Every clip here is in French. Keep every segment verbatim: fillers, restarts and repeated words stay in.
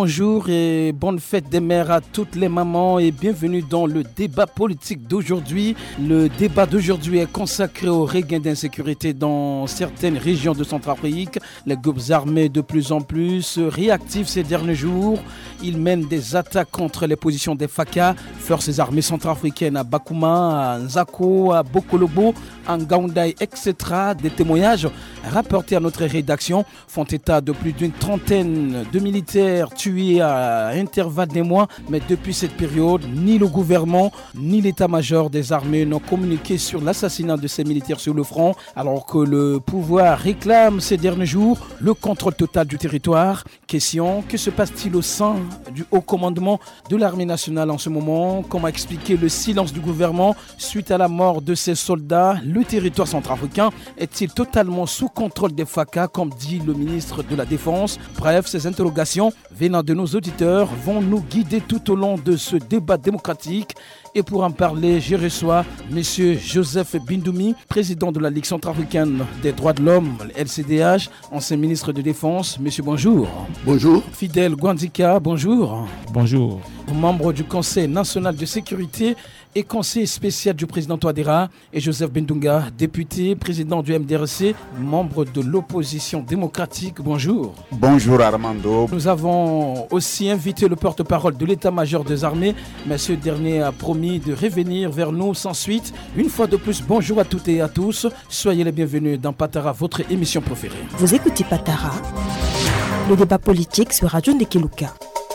bonjour et bonne fête des mères à toutes les mamans et bienvenue dans le débat politique d'aujourd'hui. Le débat d'aujourd'hui est consacré au regain d'insécurité dans certaines régions de Centrafrique. Les groupes armés de plus en plus réactifs ces derniers jours. Ils mènent des attaques contre les positions des F A C A, forces armées centrafricaines à Bakouma, à Nzako, à Bokolobo, à Ngaoundai, et cetera. Des témoignages rapportés à notre rédaction font état de plus d'une trentaine de militaires tués à intervalles des mois. Mais depuis cette période, ni le gouvernement ni l'état-major des armées n'ont communiqué sur l'assassinat de ces militaires sur le front, alors que le pouvoir réclame ces derniers jours le contrôle total du territoire. Question, que se passe-t-il au sein du haut commandement de l'armée nationale en ce moment? Comment expliquer le silence du gouvernement suite à la mort de ces soldats? Le territoire centrafricain est-il totalement sous contrôle des F A C A, comme dit le ministre de la Défense? Bref, ces interrogations venant de nos auditeurs vont nous guider tout au long de ce débat démocratique. Et pour en parler, je reçois M. Joseph Bindoumi, président de la Ligue centrafricaine des droits de l'homme, L C D H, ancien ministre de Défense. Monsieur, bonjour. Bonjour. Fidèle Gwandika, bonjour. Bonjour. Membre du Conseil national de sécurité et conseiller spécial du président Touadéra, et Joseph Bindunga, député, président du M D R C, membre de l'opposition démocratique. Bonjour. Bonjour Armando. Nous avons aussi invité le porte-parole de l'état-major des armées, mais ce dernier a promis de revenir vers nous sans suite. Une fois de plus, bonjour à toutes et à tous. Soyez les bienvenus dans Patara, votre émission préférée. Vous écoutez Patara, le débat politique sur Radio Ndekeluka.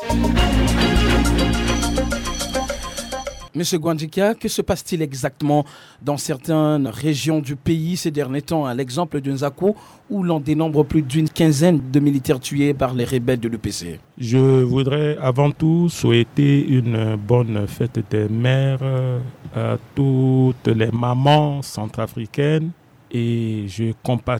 Monsieur Gwandika, que se passe-t-il exactement dans certaines régions du pays ces derniers temps, à l'exemple de Nzako, où l'on dénombre plus d'une quinzaine de militaires tués par les rebelles de l'U P C? Je voudrais avant tout souhaiter une bonne fête des mères à toutes les mamans centrafricaines et je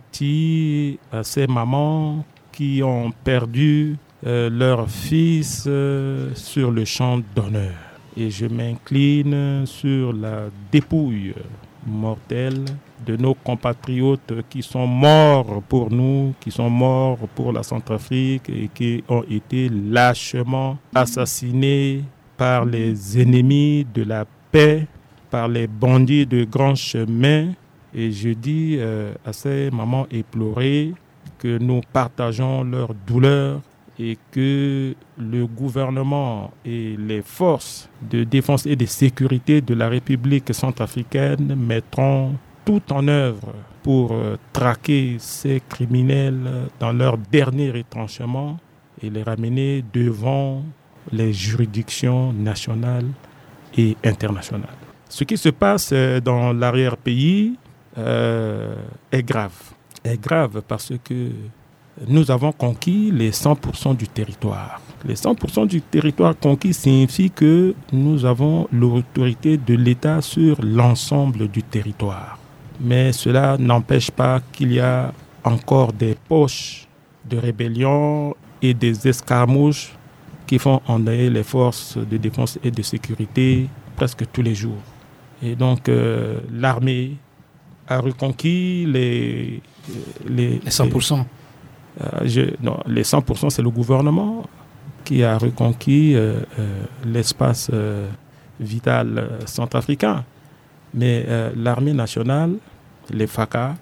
compatis à ces mamans qui ont perdu euh, leur fils euh, sur le champ d'honneur. Et je m'incline sur la dépouille mortelle de nos compatriotes qui sont morts pour nous, qui sont morts pour la Centrafrique et qui ont été lâchement assassinés par les ennemis de la paix, par les bandits de grand chemin. Et je dis euh, à ces mamans éplorées que nous partageons leur douleur et que le gouvernement et les forces de défense et de sécurité de la République centrafricaine mettront tout en œuvre pour traquer ces criminels dans leur dernier retranchement et les ramener devant les juridictions nationales et internationales. Ce qui se passe dans l'arrière-pays euh, est grave. Est grave parce que nous avons conquis les cent pour cent du territoire. Les cent pour cent du territoire conquis signifie que nous avons l'autorité de l'État sur l'ensemble du territoire. Mais cela n'empêche pas qu'il y a encore des poches de rébellion et des escarmouches qui font endeuiller les forces de défense et de sécurité presque tous les jours. Et donc euh, l'armée a reconquis les... Les, les cent pour cent. Euh, je, non, les cent pour cent, c'est le gouvernement qui a reconquis euh, euh, l'espace euh, vital euh, centrafricain. Mais euh, l'armée nationale, les F A C A,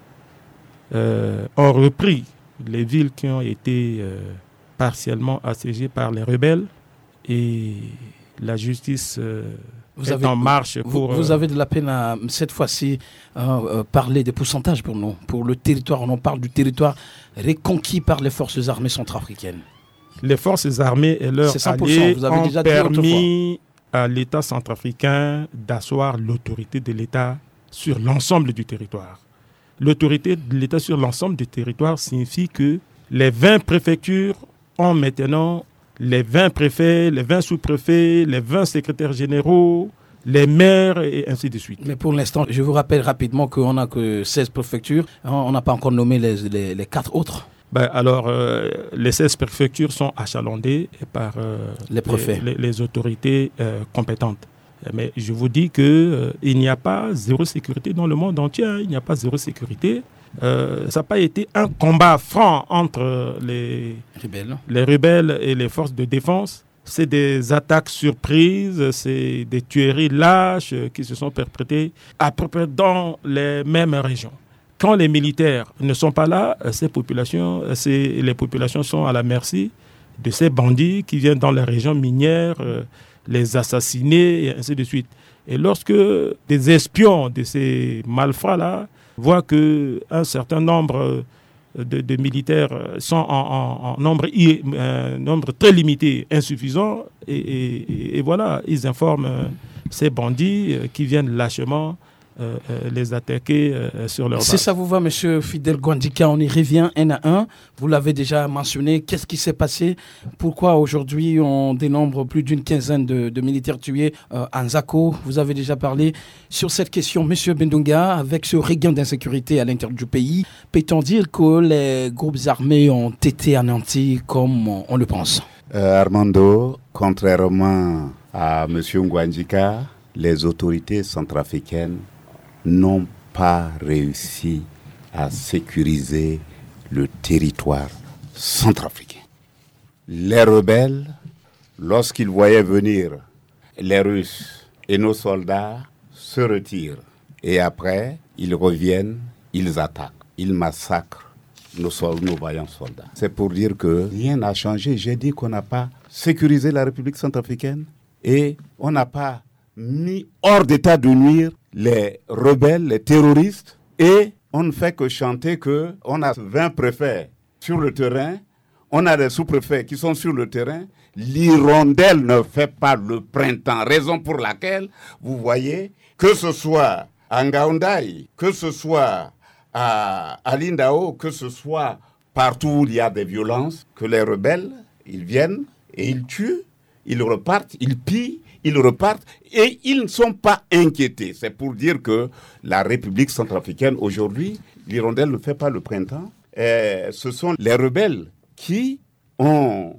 euh, ont repris les villes qui ont été euh, partiellement assiégées par les rebelles et la justice euh, vous est avez, en marche pour... Vous, vous avez de la peine à, cette fois-ci, euh, euh, parler des pourcentages pour nous, pour le territoire. On en parle du territoire reconquis par les forces armées centrafricaines. Les forces armées et leurs alliés vous avez ont déjà permis à l'État centrafricain d'asseoir l'autorité de l'État sur l'ensemble du territoire. L'autorité de l'État sur l'ensemble du territoire signifie que les vingt préfectures ont maintenant les vingt préfets, les vingt sous-préfets, les vingt secrétaires généraux, les maires et ainsi de suite. Mais pour l'instant, je vous rappelle rapidement qu'on n'a que seize préfectures. On n'a pas encore nommé les, les, les quatre autres. Ben alors, euh, les seize préfectures sont achalandées par euh, les, préfets. les, les, les autorités euh, compétentes. Mais je vous dis qu'il euh, n'y a pas zéro sécurité dans le monde entier. Hein. Il n'y a pas zéro sécurité. euh, ça n'a pas été un combat franc entre les rebelles. les rebelles et les forces de défense. C'est des attaques surprises, c'est des tueries lâches qui se sont perpétrées à peu près dans les mêmes régions. Quand les militaires ne sont pas là, ces populations, ces, les populations sont à la merci de ces bandits qui viennent dans les régions minières, euh, les assassiner et ainsi de suite. Et lorsque des espions de ces malfrats-là voient qu'un certain nombre de, de militaires sont en, en, en nombre, un nombre très limité, insuffisant, et, et, et voilà, ils informent ces bandits qui viennent lâchement Euh, euh, les attaquer euh, sur leur base. Si ça vous va, monsieur Fidel Gwandika, on y revient un à un. Vous l'avez déjà mentionné. Qu'est-ce qui s'est passé? Pourquoi aujourd'hui on dénombre plus d'une quinzaine de, de militaires tués euh, à Nzako? Vous avez déjà parlé sur cette question, monsieur Bindunga. Avec ce regain d'insécurité à l'intérieur du pays, peut-on dire que les groupes armés ont été anéantis comme on, on le pense? euh, Armando, contrairement à monsieur Ngwandika, les autorités centrafricaines n'ont pas réussi à sécuriser le territoire centrafricain. Les rebelles, lorsqu'ils voyaient venir les Russes et nos soldats, se retirent. Et après, ils reviennent, ils attaquent, ils massacrent nos, soldats, nos vaillants soldats. C'est pour dire que rien n'a changé. J'ai dit qu'on n'a pas sécurisé la République centrafricaine et on n'a pas mis hors d'état de nuire les rebelles, les terroristes, et on ne fait que chanter qu'on a vingt préfets sur le terrain, on a des sous-préfets qui sont sur le terrain, l'hirondelle ne fait pas le printemps, raison pour laquelle, vous voyez, que ce soit à Ngaoundai, que ce soit à, à Lindao, que ce soit partout où il y a des violences, que les rebelles, ils viennent et ils tuent, ils repartent, ils pillent, ils repartent et ils ne sont pas inquiétés. C'est pour dire que la République centrafricaine, aujourd'hui, l'hirondelle ne fait pas le printemps. Et ce sont les rebelles qui ont,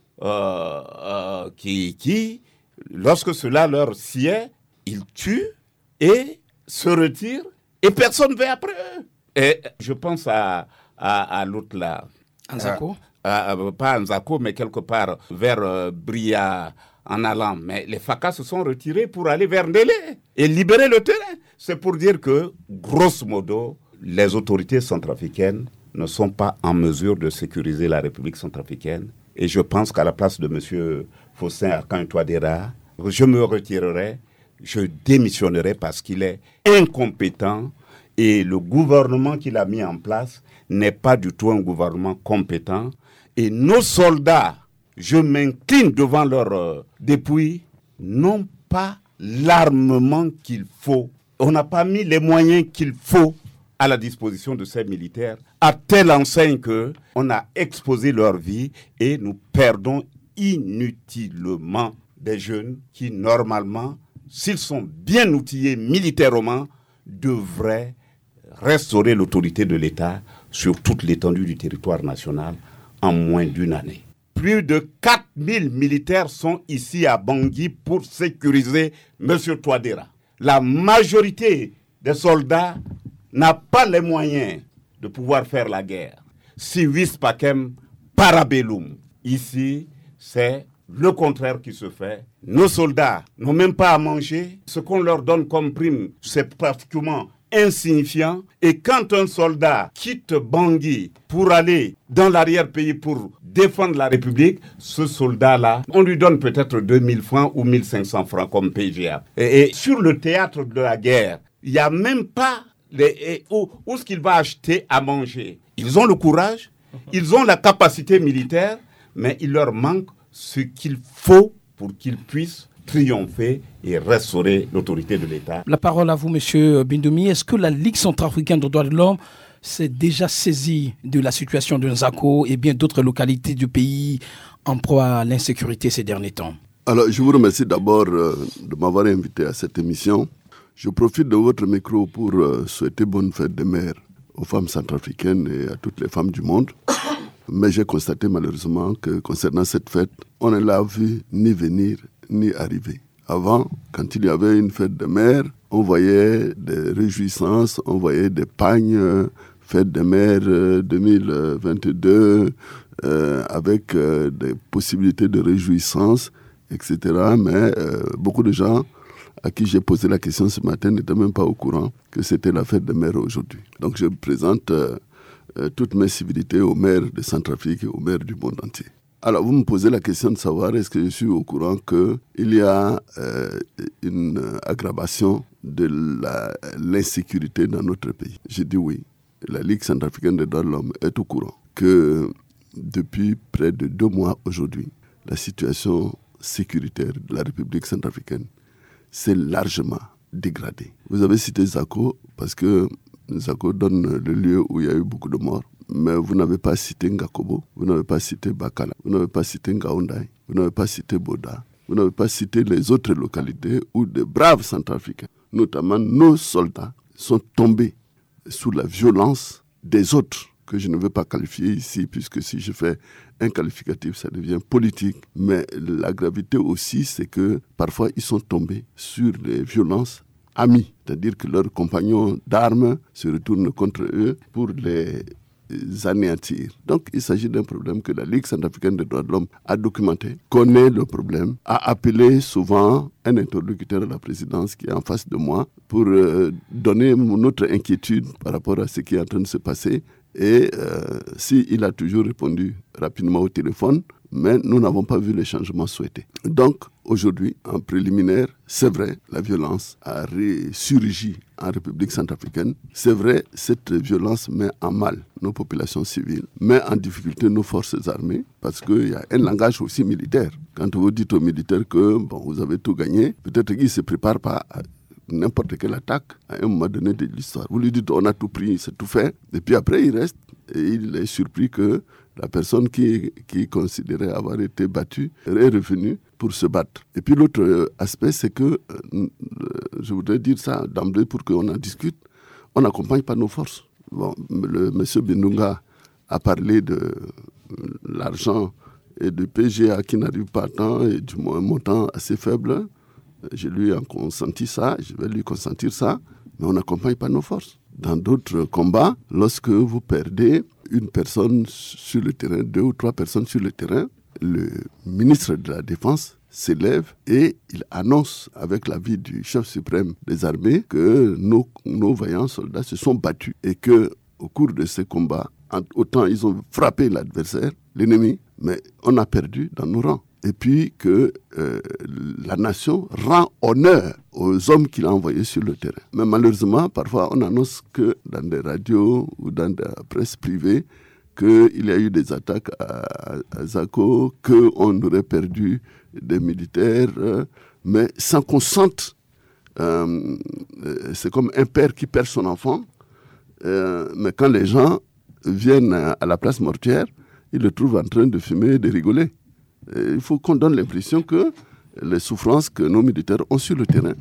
euh, euh, qui, qui, lorsque cela leur sied, ils tuent et se retirent et personne ne va après eux. Et je pense à, à, à l'autre là. Nzako euh, Pas Nzako, mais quelque part vers euh, Bria, en allant, mais les F A C A se sont retirés pour aller vers Ndélé et libérer le terrain. C'est pour dire que, grosso modo, les autorités centrafricaines ne sont pas en mesure de sécuriser la République centrafricaine. Et je pense qu'à la place de M. Faustin Archange Touadéra, je me retirerai, je démissionnerai parce qu'il est incompétent et le gouvernement qu'il a mis en place n'est pas du tout un gouvernement compétent. Et nos soldats, je m'incline devant leur euh, dépouille, n'ont pas l'armement qu'il faut. On n'a pas mis les moyens qu'il faut à la disposition de ces militaires, à telle enseigne qu'on a exposé leur vie et nous perdons inutilement des jeunes qui, normalement, s'ils sont bien outillés militairement, devraient restaurer l'autorité de l'État sur toute l'étendue du territoire national en moins d'une année. Plus de quatre mille militaires sont ici à Bangui pour sécuriser M. Touadéra. La majorité des soldats n'a pas les moyens de pouvoir faire la guerre. Si vis pacem parabellum. Ici, c'est le contraire qui se fait. Nos soldats n'ont même pas à manger. Ce qu'on leur donne comme prime, c'est pratiquement insignifiant. Et quand un soldat quitte Bangui pour aller dans l'arrière-pays pour défendre la République, ce soldat-là, on lui donne peut-être deux mille francs ou mille cinq cents francs comme P G A. Et, et sur le théâtre de la guerre, il n'y a même pas les, et, où, où est-ce qu'il va acheter à manger. Ils ont le courage, ils ont la capacité militaire, mais il leur manque ce qu'il faut pour qu'ils puissent triompher et restaurer l'autorité de l'État. La parole à vous, monsieur Bindoumi. Est-ce que la Ligue centrafricaine des droits de l'homme s'est déjà saisie de la situation de Nzako et bien d'autres localités du pays en proie à l'insécurité ces derniers temps? Alors, je vous remercie d'abord euh, de m'avoir invité à cette émission. Je profite de votre micro pour euh, souhaiter bonne fête des mères aux femmes centrafricaines et à toutes les femmes du monde. Mais j'ai constaté malheureusement que concernant cette fête, on ne l'a vu ni venir ni arriver. Avant, quand il y avait une fête de mères, on voyait des réjouissances, on voyait des pagnes fête des mères euh, deux mille vingt-deux, euh, avec euh, des possibilités de réjouissance, et cetera. Mais euh, beaucoup de gens à qui j'ai posé la question ce matin n'étaient même pas au courant que c'était la fête des mères aujourd'hui. Donc je présente euh, euh, toutes mes civilités aux mères de Centrafrique et aux mères du monde entier. Alors, vous me posez la question de savoir est-ce que je suis au courant qu'il y a euh, une aggravation de la, l'insécurité dans notre pays. J'ai dit oui. La Ligue centrafricaine des droits de l'homme est au courant que depuis près de deux mois aujourd'hui, la situation sécuritaire de la République centrafricaine s'est largement dégradée. Vous avez cité Zako parce que Zako donne le lieu où il y a eu beaucoup de morts. Mais vous n'avez pas cité Ngakobo, vous n'avez pas cité Bakala, vous n'avez pas cité Ngaoundai, vous n'avez pas cité Boda, vous n'avez pas cité les autres localités où de braves Centrafricains, notamment nos soldats, sont tombés sous la violence des autres, que je ne veux pas qualifier ici, puisque si je fais un qualificatif, ça devient politique. Mais la gravité aussi, c'est que parfois ils sont tombés sur les violences amies, c'est-à-dire que leurs compagnons d'armes se retournent contre eux pour les anéantir. Donc, il s'agit d'un problème que la Ligue centrafricaine des droits de l'homme a documenté, connaît le problème, a appelé souvent un interlocuteur de la présidence qui est en face de moi pour euh, donner notre inquiétude par rapport à ce qui est en train de se passer. Et euh, s'il a toujours répondu rapidement au téléphone, mais nous n'avons pas vu les changements souhaités. Donc, aujourd'hui, en préliminaire, c'est vrai, la violence a ressurgi en République centrafricaine. C'est vrai, cette violence met en mal nos populations civiles, met en difficulté nos forces armées, parce qu'il y a un langage aussi militaire. Quand vous dites aux militaires que bon, vous avez tout gagné, peut-être qu'ils ne se préparent pas à n'importe quelle attaque à un moment donné de l'histoire. Vous lui dites on a tout pris, c'est tout fait, et puis après il reste et il est surpris que la personne qui, qui considérait avoir été battue est revenue pour se battre. Et puis l'autre aspect, c'est que, euh, je voudrais dire ça d'emblée pour qu'on en discute, on n'accompagne pas nos forces. Bon, le monsieur Bindunga a parlé de l'argent et du P G A qui n'arrive pas à temps et du montant assez faible. Je lui ai consenti ça, je vais lui consentir ça, mais on n'accompagne pas nos forces. Dans d'autres combats, lorsque vous perdez une personne sur le terrain, deux ou trois personnes sur le terrain, le ministre de la Défense s'élève et il annonce avec l'avis du chef suprême des armées que nos, nos vaillants soldats se sont battus et qu'au cours de ces combats, autant ils ont frappé l'adversaire, l'ennemi, mais on a perdu dans nos rangs. Et puis que euh, la nation rend honneur aux hommes qu'il a envoyés sur le terrain. Mais malheureusement, parfois, on annonce que dans des radios ou dans la presse privée qu'il y a eu des attaques à, à Zako, qu'on aurait perdu des militaires, euh, mais sans qu'on sente, euh, c'est comme un père qui perd son enfant, euh, mais quand les gens viennent à, à la place mortuaire, ils le trouvent en train de fumer et de rigoler. Il faut qu'on donne l'impression que les souffrances que nos militaires ont sur le terrain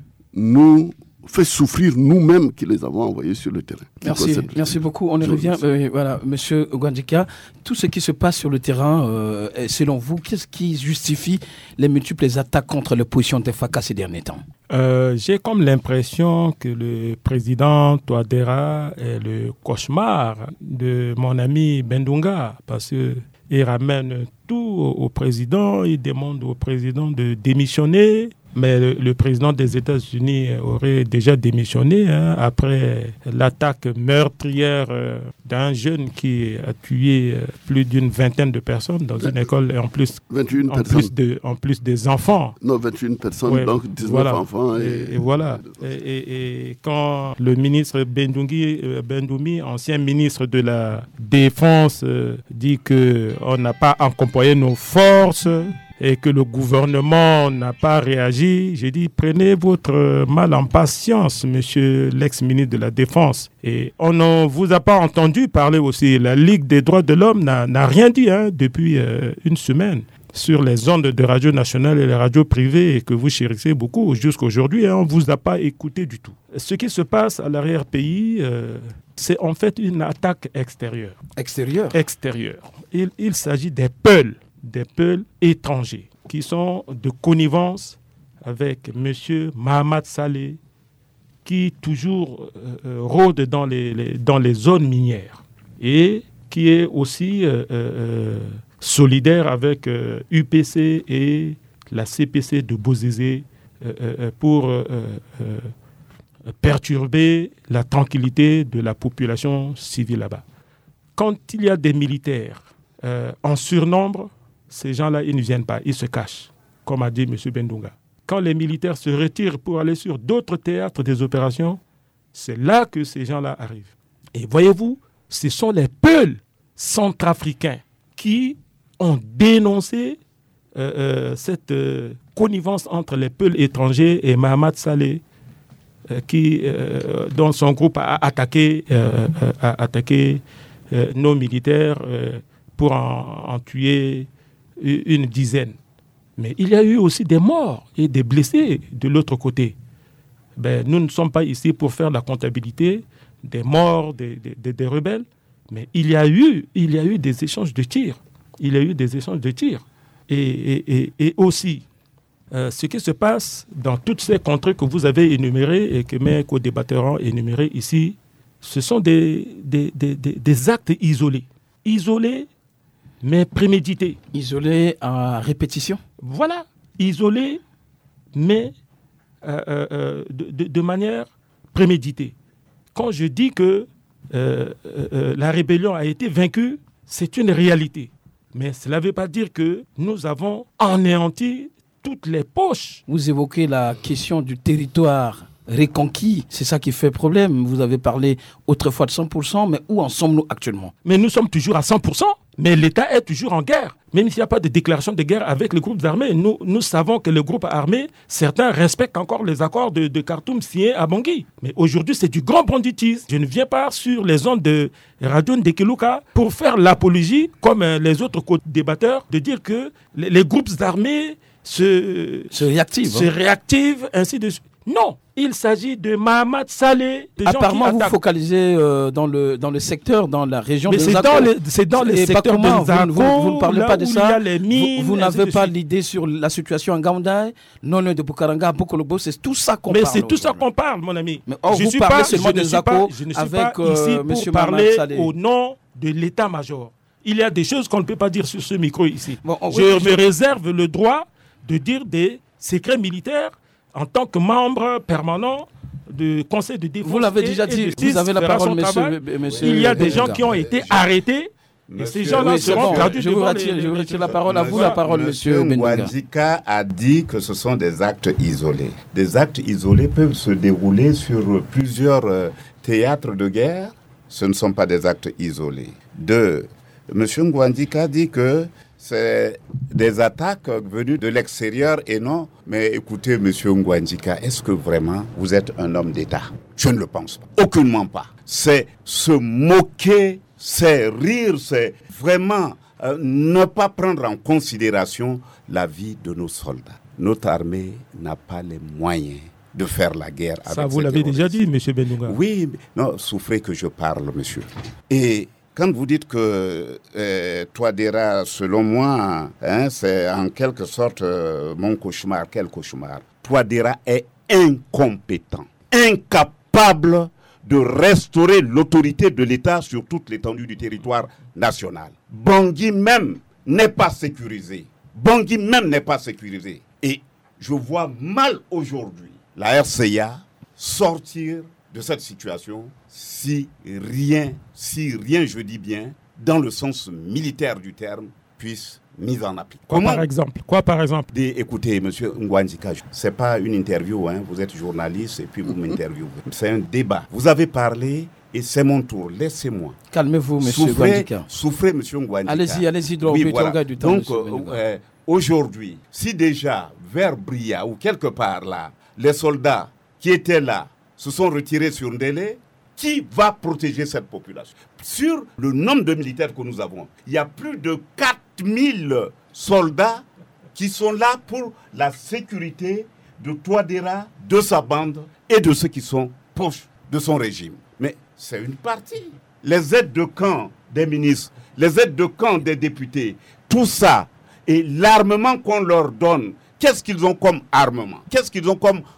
nous fait souffrir nous-mêmes qui les avons envoyés sur le terrain. Merci, merci beaucoup. On y revient. Euh, voilà, Monsieur Gwandika, tout ce qui se passe sur le terrain, euh, selon vous, qu'est-ce qui justifie les multiples attaques contre l'opposition des F A C A ces derniers temps? euh, J'ai comme l'impression que le président Touadéra est le cauchemar de mon ami Bindunga, parce que il ramène tout au président, il demande au président de démissionner. Mais le, le président des États-Unis aurait déjà démissionné hein, après l'attaque meurtrière euh, d'un jeune qui a tué euh, plus d'une vingtaine de personnes dans une école et en plus, vingt et une en personnes. plus, de, en plus des enfants. Non, vingt et une personnes, ouais, donc dix-neuf voilà. enfants. Et, et, et voilà. Et, et, et quand le ministre Bendungi, euh, Bendoumi, ancien ministre de la Défense, euh, dit qu'on n'a pas accompagné nos forces et que le gouvernement n'a pas réagi, j'ai dit prenez votre mal en patience, monsieur l'ex-ministre de la Défense. Et on ne vous a pas entendu parler aussi. La Ligue des droits de l'homme n'a, n'a rien dit hein, depuis euh, une semaine sur les ondes de radio nationale et les radios privées et que vous chérissez beaucoup jusqu'aujourd'hui. Hein, on ne vous a pas écouté du tout. Ce qui se passe à l'arrière-pays, euh, c'est en fait une attaque extérieure. Extérieure Extérieure. Il, il s'agit des Peuls. des Peuls étrangers qui sont de connivence avec M. Mahamat Saleh, qui toujours euh, rôde dans les, les, dans les zones minières et qui est aussi euh, euh, solidaire avec euh, U P C et la C P C de Bozizé euh, euh, pour euh, euh, perturber la tranquillité de la population civile là-bas. Quand il y a des militaires euh, en surnombre, ces gens-là, ils ne viennent pas, ils se cachent, comme a dit M. Bendunga. Quand les militaires se retirent pour aller sur d'autres théâtres des opérations, c'est là que ces gens-là arrivent. Et voyez-vous, ce sont les Peuls centrafricains qui ont dénoncé euh, euh, cette euh, connivence entre les Peuls étrangers et Mahamat Saleh, euh, qui, euh, dont son groupe a attaqué, euh, euh, a attaqué euh, nos militaires euh, pour en, en tuer une dizaine. Mais il y a eu aussi des morts et des blessés de l'autre côté. Ben, nous ne sommes pas ici pour faire la comptabilité des morts, des, des, des rebelles, mais il y a eu, il y a eu des échanges de tirs. Il y a eu des échanges de tirs. Et, et, et, et aussi, euh, ce qui se passe dans toutes ces contrées que vous avez énumérées et que mes co-débatteurs ont énumérées ici, ce sont des, des, des, des, des actes isolés. Isolés, mais prémédités. Isolés à répétition. Voilà, isolés, mais euh, euh, de, de, de manière préméditée. Quand je dis que euh, euh, la rébellion a été vaincue, c'est une réalité. Mais cela ne veut pas dire que nous avons anéanti toutes les poches. Vous évoquez la question du territoire reconquis, c'est ça qui fait problème. Vous avez parlé autrefois de cent pour cent, mais où en sommes-nous actuellement? Mais nous sommes toujours à cent pour cent, mais l'État est toujours en guerre. Même s'il n'y a pas de déclaration de guerre avec les groupes armés, nous, nous savons que les groupes armés, certains respectent encore les accords de, de Khartoum signés à Bangui. Mais aujourd'hui, c'est du grand banditisme. Je ne viens pas sur les ondes de Radio Ndekeluka pour faire l'apologie, comme les autres co-débatteurs, de dire que les, les groupes armés se, se réactivent. Se hein. réactivent, ainsi de suite. Non, il s'agit de Mahamat Saleh. Apparemment, vous focalisez euh, dans, le, dans le secteur, dans la région de Zako. C'est dans les secteurs de Zako, vous, vous, vous ne parlez pas de ça. Mines, vous vous n'avez pas l'idée sur la situation en Gaoundai, non loin de Bukaranga, Bokolobo, c'est tout ça qu'on Mais parle. Mais c'est tout ça qu'on parle, mon ami. Mais or, je vous suis parlez pas, seulement de Zako je ne suis avec pas ici euh, pour M. parler Saleh. au nom de l'état-major. Il y a des choses qu'on ne peut pas dire sur ce micro ici. Bon, oh, je oui, me je... réserve le droit de dire des secrets militaires en tant que membre permanent du Conseil de défense. Vous l'avez déjà dit, justice, vous avez la parole, monsieur, monsieur. Il y a des gens Benga. qui ont été arrêtés. Monsieur, et ces gens-là oui, seront bon, traduits je vous devant retire, les, je vous les, retire les, la parole. À vous la parole, monsieur Benga. Ngouandjika a dit que ce sont des actes isolés. Des actes isolés peuvent se dérouler sur plusieurs euh, théâtres de guerre. Ce ne sont pas des actes isolés. Deux, monsieur Ngouandjika dit que c'est des attaques venues de l'extérieur et non. Mais écoutez, M. Ngouandjika, est-ce que vraiment vous êtes un homme d'État? Je ne le pense pas. Aucunement pas. C'est se moquer, c'est rire, c'est vraiment euh, ne pas prendre en considération la vie de nos soldats. Notre armée n'a pas les moyens de faire la guerre avec ça, vous l'avez déjà dit, M. Benunga. Oui, non, souffrez que je parle, monsieur. Et quand vous dites que euh, Touadéra, selon moi, hein, c'est en quelque sorte euh, mon cauchemar, quel cauchemar? Touadéra est incompétent, incapable de restaurer l'autorité de l'État sur toute l'étendue du territoire national. Bangui même n'est pas sécurisé. Bangui même n'est pas sécurisé. Et je vois mal aujourd'hui la R C I A sortir de cette situation si rien, si rien, je dis bien, dans le sens militaire du terme, puisse mise en application. Quoi par exemple Quoi par exemple Des, Écoutez, monsieur Ngouandjika, c'est pas une interview, hein, vous êtes journaliste et puis vous m'interviewez. C'est un débat. Vous avez parlé et c'est mon tour. Laissez-moi. Calmez-vous, monsieur Ngouandjika. Souffrez, monsieur Ngouandjika. Allez-y, allez-y, droit oui, au voilà. but, du temps. Donc, euh, euh, aujourd'hui, si déjà, vers Bria ou quelque part là, les soldats qui étaient là se sont retirés sur Ndélé, qui va protéger cette population? Sur le nombre de militaires que nous avons, il y a plus de quatre mille soldats qui sont là pour la sécurité de Touadéra, de sa bande et de ceux qui sont proches de son régime. Mais c'est une partie. Les aides de camp des ministres, les aides de camp des députés, tout ça, et l'armement qu'on leur donne, qu'est-ce qu'ils ont comme armement? Qu'est-ce qu'ils ont comme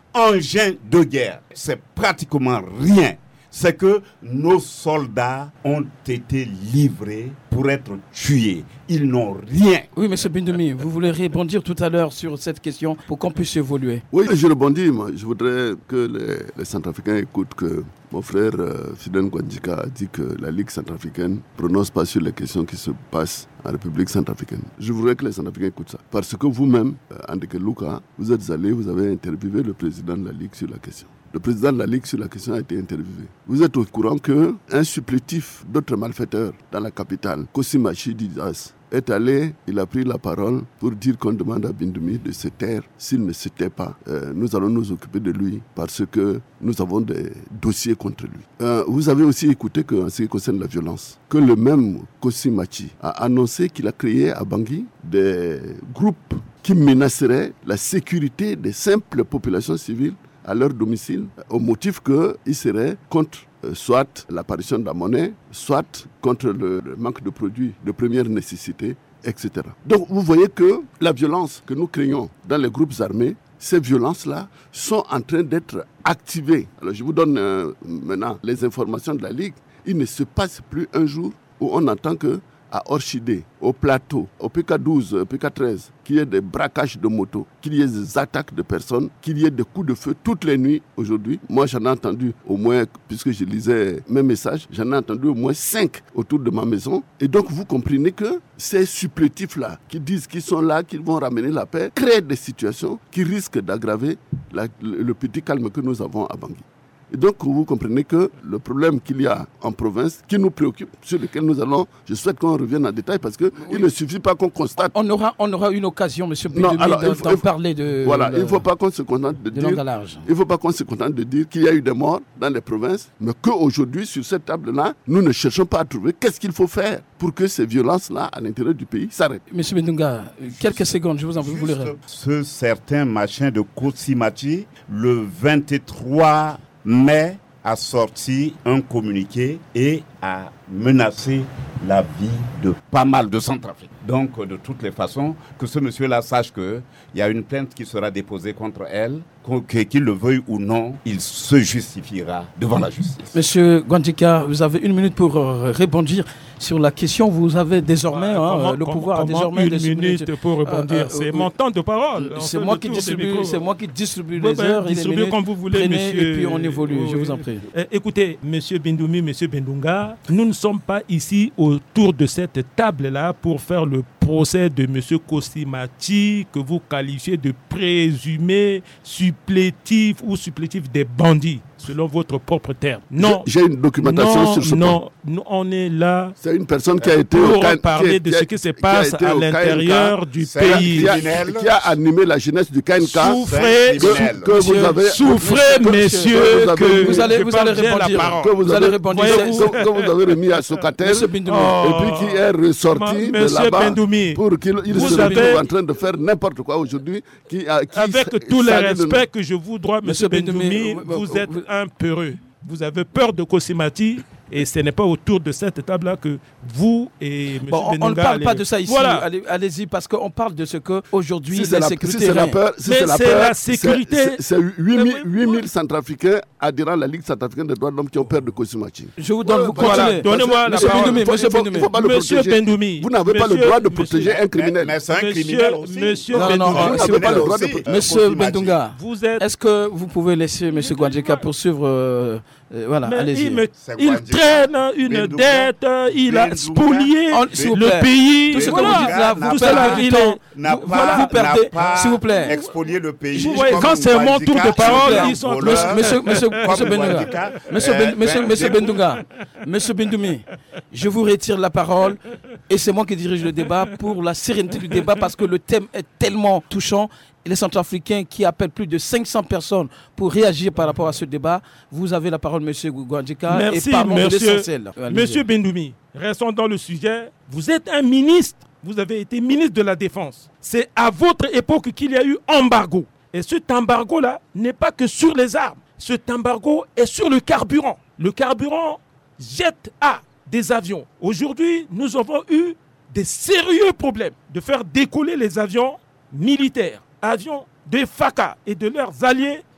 engin de guerre. C'est pratiquement rien. C'est que nos soldats ont été livrés pour être tués. Ils n'ont rien. Oui, M. Bindoumi, vous voulez rebondir tout à l'heure sur cette question pour qu'on puisse évoluer. Oui, je rebondis. Moi. Je voudrais que les, les Centrafricains écoutent que mon frère euh, Fidel Gwandika a dit que la Ligue centrafricaine ne prononce pas sur les questions qui se passent en République centrafricaine. Je voudrais que les Centrafricains écoutent ça. Parce que vous-même, euh, Andeke Luka, vous êtes allé, vous avez interviewé le président de la Ligue sur la question. Le président de la Ligue sur la question a été interviewé. Vous êtes au courant qu'un supplétif d'autres malfaiteurs dans la capitale, Kosimachi Didas, est allé, il a pris la parole pour dire qu'on demande à Bindoumi de se taire. S'il ne se tait pas, euh, nous allons nous occuper de lui parce que nous avons des dossiers contre lui. Euh, vous avez aussi écouté qu'en ce qui concerne la violence, que le même Kosimachi a annoncé qu'il a créé à Bangui des groupes qui menaceraient la sécurité des simples populations civiles à leur domicile, au motif qu'ils seraient contre euh, soit l'apparition de la monnaie, soit contre le, le manque de produits de première nécessité, et cetera. Donc vous voyez que la violence que nous craignons dans les groupes armés, ces violences-là sont en train d'être activées. Alors je vous donne euh, maintenant les informations de la Ligue. Il ne se passe plus un jour où on entend que à Orchidée, au plateau, au P K douze, P K treize, qu'il y ait des braquages de motos, qu'il y ait des attaques de personnes, qu'il y ait des coups de feu toutes les nuits aujourd'hui. Moi, j'en ai entendu au moins, puisque je lisais mes messages, j'en ai entendu au moins cinq autour de ma maison. Et donc, vous comprenez que ces supplétifs-là, qui disent qu'ils sont là, qu'ils vont ramener la paix, créent des situations qui risquent d'aggraver la, le, le petit calme que nous avons à Bangui. Et donc, vous comprenez que le problème qu'il y a en province, qui nous préoccupe, sur lequel nous allons, je souhaite qu'on revienne en détail parce qu'il oui. ne suffit pas qu'on constate. On aura, on aura une occasion, M. Bindoumi, d'en parler de. Voilà, de, il ne faut pas qu'on se contente de, de dire. Il ne faut pas qu'on se contente de dire qu'il y a eu des morts dans les provinces, mais qu'aujourd'hui, sur cette table-là, nous ne cherchons pas à trouver qu'est-ce qu'il faut faire pour que ces violences-là, à l'intérieur du pays, s'arrêtent. M. Bindunga, quelques secondes, je vous en prie. Ce certain machin de Kosimachi, le vingt-trois mai, a sorti un communiqué et a menacé la vie de pas mal de Centrafricains. Donc, de toutes les façons, que ce monsieur-là sache qu'il y a une plainte qui sera déposée contre elle, qu'il le veuille ou non, il se justifiera devant la justice. Monsieur Gwandika, vous avez une minute pour euh, rebondir sur la question. Vous avez désormais bah, comment, hein, le pouvoir comment désormais une de minute pour rebondir. Euh, euh, euh, c'est mon temps de parole. C'est moi, qui distribue, c'est moi qui distribue les bah, heures et les minutes. Comme vous voulez, Prenez, monsieur. Et puis on évolue. Oui. Je vous en prie. Euh, écoutez, monsieur Bindoumi, monsieur Bindunga, nous ne sommes pas ici autour de cette table-là pour faire le procès de monsieur Kosimachi que vous qualifiez de présumé supplétif ou supplétif des bandits, selon votre propre terme. Non. J'ai une documentation non, sur ce non, point. Non, on est là. C'est une personne qui a été pour au K N K, parler de ce qui se passe à l'intérieur du pays. Qui a, qui a animé la jeunesse du K N K. Souffrez, que, que vous avez, souffrez, messieurs, que vous allez, vous allez répondre. Que vous allez avez, répondre. Que, que vous avez remis à Socatel. Oh, et puis qui est ressorti de là-bas pour qu'il il se retrouve en train de faire n'importe quoi aujourd'hui. Qui, qui Avec tout le respect que je vous dois, monsieur Bindoumi, vous êtes un peureux. Vous avez peur de Kosimachi et ce n'est pas autour de cette table-là que vous et M. Bon, Bindunga... On ne parle allez... pas de ça ici, voilà. allez, allez-y, parce qu'on parle de ce qu'aujourd'hui, si la, la sécurité... Si c'est la peur, si mais c'est la, c'est peur, la sécurité... C'est, c'est huit mille Centrafricains adhérents à la Ligue centrafricaine des droits de l'homme qui ont peur de Kosimachi. Je vous donne, ouais, vous voilà. continuez. Donnez-moi la parole. Monsieur Bindoumi, monsieur Bindoumi. Vous n'avez pas le droit de protéger un criminel. Mais c'est un criminel aussi. Monsieur Bindoumi. Vous n'avez pas le droit de protéger. Monsieur Bindunga, êtes... est-ce que vous pouvez laisser M. Gwandika poursuivre euh, euh, voilà, mais allez-y. Il, me, il traîne une Bindunga. dette, il a spolié le pays. Tout ce que vous dites là, vous perdez du temps. Vous perdez, s'il vous plaît. Expolier le pays. Vous voyez, quand c'est mon tour de parole, ils sont... Monsieur Bindunga, Monsieur Bindunga, Monsieur Bindoumi, je vous retire la parole et c'est moi qui dirige le débat pour la sérénité du débat parce que le thème est tellement touchant. Les Centrafricains qui appellent plus de cinq cents personnes pour réagir par rapport à ce débat. Vous avez la parole, M. Gwandika. Merci, et parlons monsieur, de l'essentiel. Monsieur Bindoumi, restons dans le sujet. Vous êtes un ministre. Vous avez été ministre de la Défense. C'est à votre époque qu'il y a eu embargo. Et cet embargo-là n'est pas que sur les armes. Cet embargo est sur le carburant. Le carburant jette à des avions. Aujourd'hui, nous avons eu des sérieux problèmes de faire décoller les avions militaires. Avions de F A C A et de leurs alliés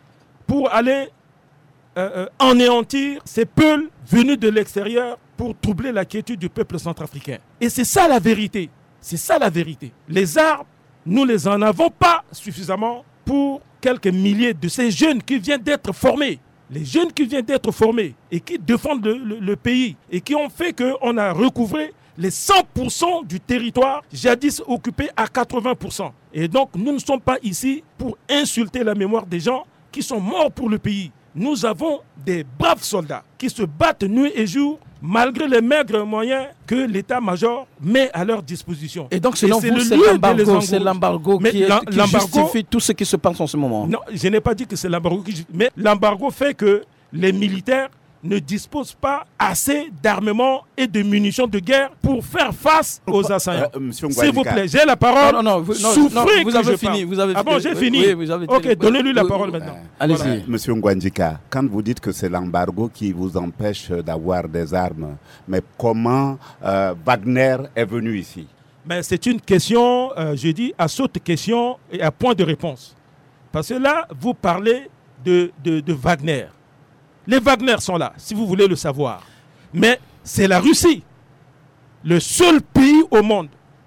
pour aller euh, euh, anéantir ces peuls venus de l'extérieur pour troubler la quiétude du peuple centrafricain. Et c'est ça la vérité. C'est ça la vérité. Les armes, nous les en avons pas suffisamment pour quelques milliers de ces jeunes qui viennent d'être formés. Les jeunes qui viennent d'être formés et qui défendent le, le, le pays et qui ont fait qu'on a recouvré les cent pour cent du territoire jadis occupé à quatre-vingts pour cent. Et donc, nous ne sommes pas ici pour insulter la mémoire des gens qui sont morts pour le pays. Nous avons des braves soldats qui se battent nuit et jour malgré les maigres moyens que l'état-major met à leur disposition. Et donc, selon et vous, c'est l'embargo, c'est l'embargo qui, est, qui justifie tout ce qui se passe en ce moment. Non, je n'ai pas dit que c'est l'embargo qui justifie, mais l'embargo fait que les militaires ne disposent pas assez d'armement et de munitions de guerre pour faire face aux assaillants. Euh, S'il vous plaît, j'ai la parole. Non, non, vous, non, Souffrez non, vous avez fini. Vous avez ah bon, j'ai oui, fini. Oui, vous avez ok, télé... donnez-lui la oui, parole oui, maintenant. Euh, Allez-y. Voilà. Monsieur Ngouandjika, quand vous dites que c'est l'embargo qui vous empêche d'avoir des armes, mais comment euh, Wagner est venu ici? Mais c'est une question, euh, je dis, à saute question et à point de réponse. Parce que là, vous parlez de, de, de Wagner. Les Wagner sont là, si vous voulez le savoir. Mais c'est la Russie, le seul pays au monde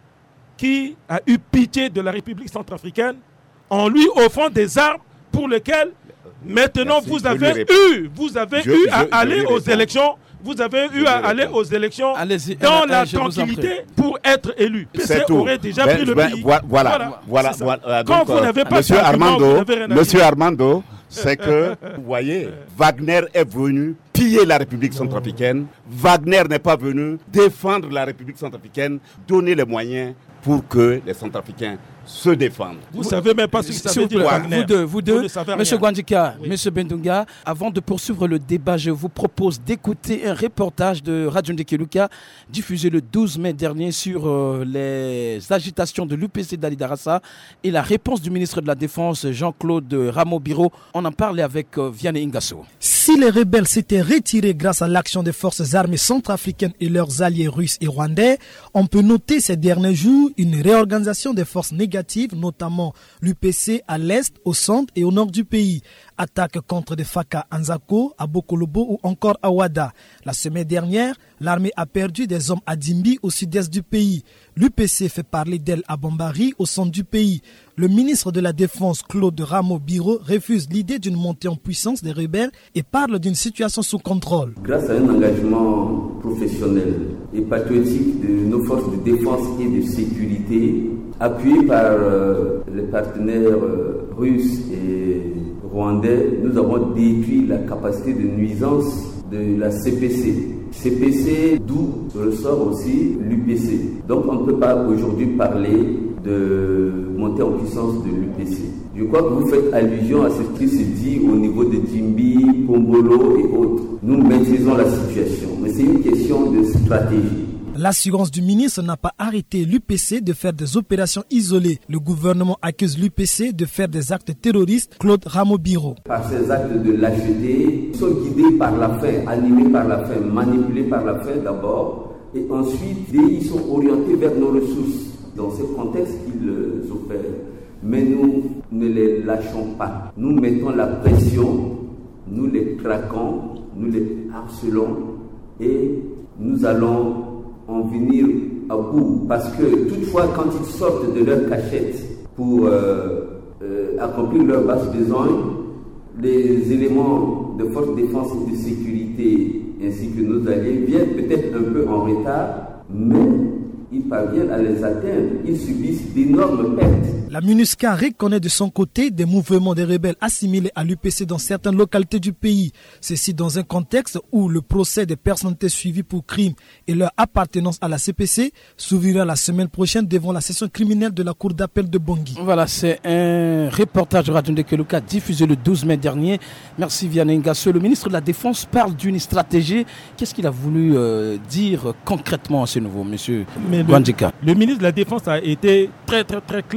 qui a eu pitié de la République centrafricaine en lui offrant des armes pour lesquelles maintenant Merci. vous avez eu, vous avez je, eu à je, aller je aux élections. Vous avez eu à aller aux élections Allez-y, dans euh, la euh, tranquillité pour être élu. P C tout. aurait déjà ben, pris le ben, pays. Voilà, voilà. voilà, voilà Quand donc, vous n'avez pas Monsieur Armando, Monsieur dire. Armando, c'est que, vous voyez, Wagner est venu piller la République centrafricaine. Wagner n'est pas venu défendre la République centrafricaine, donner les moyens pour que les Centrafricains se défendent. Vous ne savez même pas ce que ça veut dire, Wagner. Vous deux, vous deux, vous Monsieur Ngouandjika, oui. Monsieur Bendunga, avant de poursuivre le débat, je vous propose d'écouter un reportage de Radio Ndekeluka diffusé le douze mai dernier sur euh, les agitations de l'U P C d'Ali Darassa et la réponse du ministre de la Défense, Jean-Claude Ramo-Biro. On en parlait avec euh, Vianney Ngasso. Si les rebelles s'étaient retirés grâce à l'action des forces armées centrafricaines et leurs alliés russes et rwandais, on peut noter ces derniers jours une réorganisation des forces négatives, notamment l'U P C à l'est, au centre et au nord du pays. Attaques contre des Faka Anzako, à Bokolobo ou encore à Ouada. La semaine dernière, l'armée a perdu des hommes à Dimbi au sud-est du pays. L'U P C fait parler d'elle à Bambari au centre du pays. Le ministre de la Défense, Claude Ramo-Biro, refuse l'idée d'une montée en puissance des rebelles et parle d'une situation sous contrôle. Grâce à un engagement professionnel et patriotique de nos forces de défense et de sécurité, appuyés par euh, les partenaires euh, russes et rwandais, nous avons détruit la capacité de nuisance de la C P C. C P C, d'où ressort aussi l'U P C. Donc on ne peut pas aujourd'hui parler de montée en puissance de l'U P C. Je crois que vous faites allusion à ce qui se dit au niveau de Dimbi, Pombolo et autres. Nous maîtrisons la situation, mais c'est une question de stratégie. L'assurance du ministre n'a pas arrêté l'U P C de faire des opérations isolées. Le gouvernement accuse l'U P C de faire des actes terroristes. Claude Ramo-Biro. Par ces actes de lâcheté, ils sont guidés par la faim, animés par la faim, manipulés par la faim d'abord, et ensuite ils sont orientés vers nos ressources. Dans ce contexte qu'ils opèrent. Mais nous ne les lâchons pas. Nous mettons la pression, nous les traquons, nous les harcelons et nous allons en venir à bout. Parce que toutefois, quand ils sortent de leur cachette pour euh, euh, accomplir leurs basses besoins, les éléments de force de défense et de sécurité ainsi que nos alliés viennent peut-être un peu en retard, mais ils parviennent à les atteindre, ils subissent d'énormes pertes. La MINUSCA reconnaît de son côté des mouvements des rebelles assimilés à l'U P C dans certaines localités du pays. Ceci dans un contexte où le procès des personnalités suivies pour crimes et leur appartenance à la C P C s'ouvrira la semaine prochaine devant la session criminelle de la Cour d'appel de Bangui. Voilà, c'est un reportage de Radio Ndekeluka diffusé le douze mai dernier. Merci Vianney Ngasso. Le ministre de la Défense parle d'une stratégie. Qu'est-ce qu'il a voulu euh, dire concrètement à ce nouveau, monsieur Mais le, le ministre de la Défense a été très très très clair euh,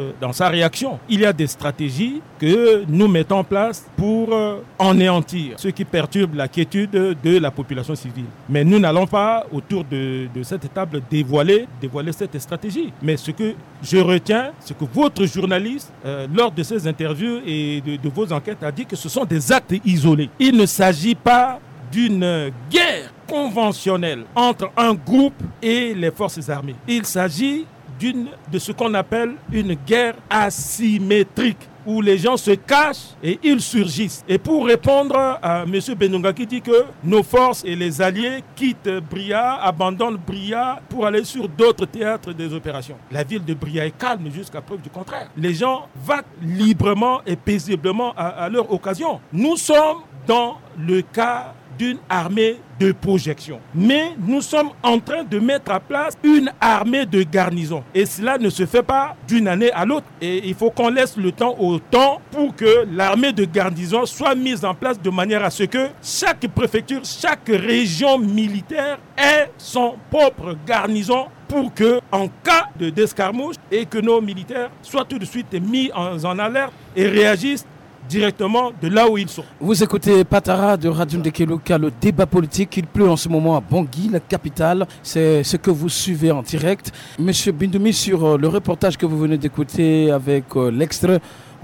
euh, dans sa réaction. Il y a des stratégies que nous mettons en place pour euh, anéantir ce qui perturbe la quiétude de la population civile. Mais nous n'allons pas, autour de, de cette table, dévoiler, dévoiler cette stratégie. Mais ce que je retiens, c'est que votre journaliste, euh, lors de ses interviews et de, de vos enquêtes, a dit que ce sont des actes isolés. Il ne s'agit pas d'une guerre conventionnelle entre un groupe et les forces armées. Il s'agit d'une, de ce qu'on appelle une guerre asymétrique, où les gens se cachent et ils surgissent. Et pour répondre à M. Bendunga qui dit que nos forces et les alliés quittent Bria, abandonnent Bria pour aller sur d'autres théâtres des opérations. La ville de Bria est calme jusqu'à preuve du contraire. Les gens vaquent librement et paisiblement à, à leur occasion. Nous sommes dans le cas d'une armée de projection. Mais nous sommes en train de mettre en place une armée de garnison. Et cela ne se fait pas d'une année à l'autre. Et il faut qu'on laisse le temps au temps pour que l'armée de garnison soit mise en place de manière à ce que chaque préfecture, chaque région militaire ait son propre garnison pour que, en cas de d'escarmouche, et que nos militaires soient tout de suite mis en, en alerte et réagissent directement de là où ils sont. Vous écoutez Patara de Radio Ndekeluka, le débat politique. Il pleut en ce moment à Bangui, la capitale. C'est ce que vous suivez en direct. Monsieur Bindoumi, sur le reportage que vous venez d'écouter avec l'extrait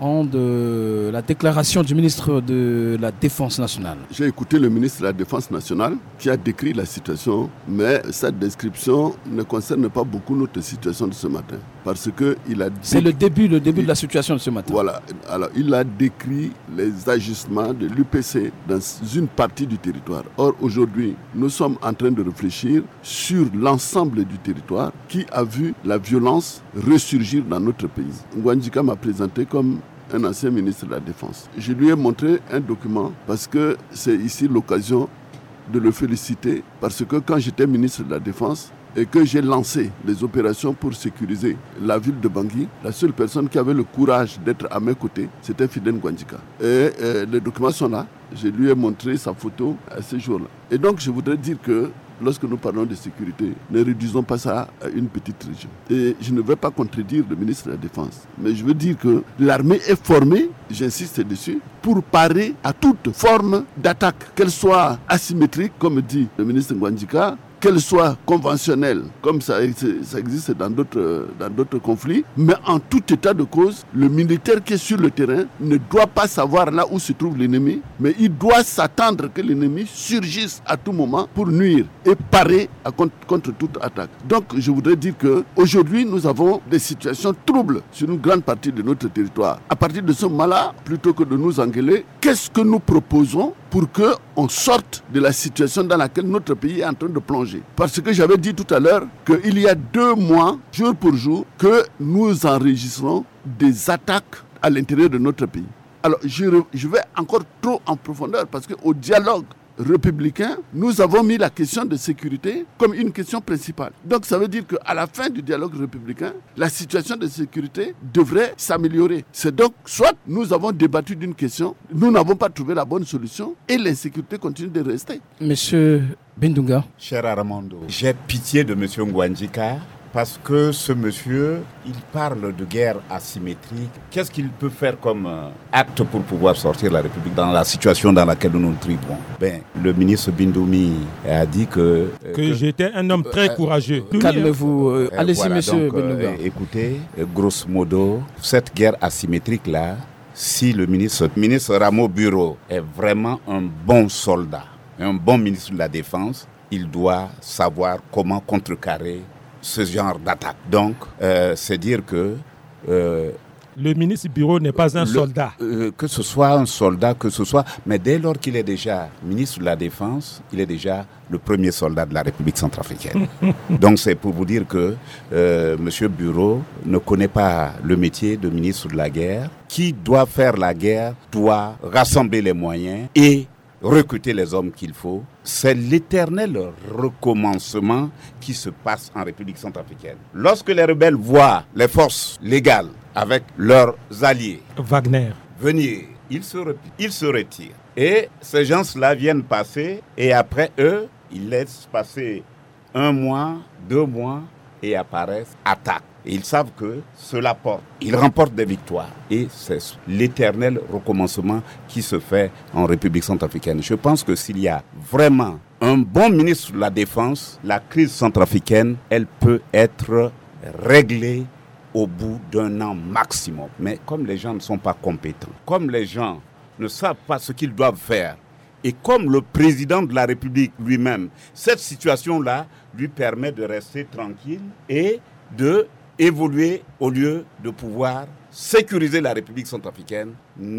de la déclaration du ministre de la Défense nationale. J'ai écouté le ministre de la Défense nationale qui a décrit la situation, mais cette description ne concerne pas beaucoup notre situation de ce matin. Parce que il a C'est le début, le début il, de la situation de ce matin. Voilà. Alors, il a décrit les ajustements de l'U P C dans une partie du territoire. Or, aujourd'hui, nous sommes en train de réfléchir sur l'ensemble du territoire qui a vu la violence ressurgir dans notre pays. Ngouandjika m'a présenté comme un ancien ministre de la Défense. Je lui ai montré un document parce que c'est ici l'occasion de le féliciter parce que quand j'étais ministre de la Défense et que j'ai lancé les opérations pour sécuriser la ville de Bangui, la seule personne qui avait le courage d'être à mes côtés, c'était Fidel Ngouandjika. Et euh, les documents sont là. Je lui ai montré sa photo à ce jour-là. Et donc je voudrais dire que lorsque nous parlons de sécurité, ne réduisons pas ça à une petite région. Et je ne vais pas contredire le ministre de la Défense, mais je veux dire que l'armée est formée, j'insiste dessus, pour parer à toute forme d'attaque, qu'elle soit asymétrique, comme dit le ministre Ngouandjika, qu'elle soit conventionnelle, comme ça, ça existe dans d'autres, dans d'autres conflits, mais en tout état de cause, le militaire qui est sur le terrain ne doit pas savoir là où se trouve l'ennemi, mais il doit s'attendre que l'ennemi surgisse à tout moment pour nuire et parer à contre, contre toute attaque. Donc, je voudrais dire qu'aujourd'hui, nous avons des situations troubles sur une grande partie de notre territoire. À partir de ce moment-là, plutôt que de nous engueuler, qu'est-ce que nous proposons pour qu'on sorte de la situation dans laquelle notre pays est en train de plonger? Parce que j'avais dit tout à l'heure qu'il y a deux mois, jour pour jour, que nous enregistrons des attaques à l'intérieur de notre pays. Alors, je, je vais encore trop en profondeur parce qu'au dialogue républicain, nous avons mis la question de sécurité comme une question principale. Donc ça veut dire qu'à la fin du dialogue républicain, la situation de sécurité devrait s'améliorer. C'est donc soit nous avons débattu d'une question, nous n'avons pas trouvé la bonne solution et l'insécurité continue de rester. Monsieur Bendunga. Cher Armando, j'ai pitié de monsieur Ngouandjika parce que ce monsieur, il parle de guerre asymétrique. Qu'est-ce qu'il peut faire comme euh, acte pour pouvoir sortir la République dans la situation dans laquelle nous nous trouvons? Ben, le ministre Bindoumi a dit que... Euh, que, que j'étais un homme très euh, courageux. Euh, Calmez-vous. Euh, Allez-y, voilà, monsieur donc, Bindoumi. Euh, écoutez, euh, grosso modo, cette guerre asymétrique-là, si le ministre, ministre Rameau Bureau est vraiment un bon soldat, un bon ministre de la Défense, il doit savoir comment contrecarrer ce genre d'attaque. Donc, euh, c'est dire que... Euh, le ministre Bureau n'est pas un le, soldat. Euh, que ce soit un soldat, que ce soit... Mais dès lors qu'il est déjà ministre de la Défense, il est déjà le premier soldat de la République centrafricaine. Donc, c'est pour vous dire que euh, M. Bureau ne connaît pas le métier de ministre de la guerre. Qui doit faire la guerre doit rassembler les moyens et recruter les hommes qu'il faut. C'est l'éternel recommencement qui se passe en République centrafricaine. Lorsque les rebelles voient les forces légales avec leurs alliés Wagner venir, ils se, ils se retirent. Et ces gens-là viennent passer et après eux, ils laissent passer un mois, deux mois et apparaissent, attaquent. Et ils savent que cela porte. Ils remportent des victoires. Et c'est l'éternel recommencement qui se fait en République centrafricaine. Je pense que s'il y a vraiment un bon ministre de la Défense, la crise centrafricaine, elle peut être réglée au bout d'un an maximum. Mais comme les gens ne sont pas compétents, comme les gens ne savent pas ce qu'ils doivent faire, et comme le président de la République lui-même, cette situation-là lui permet de rester tranquille et de évoluer au lieu de pouvoir sécuriser la République centrafricaine,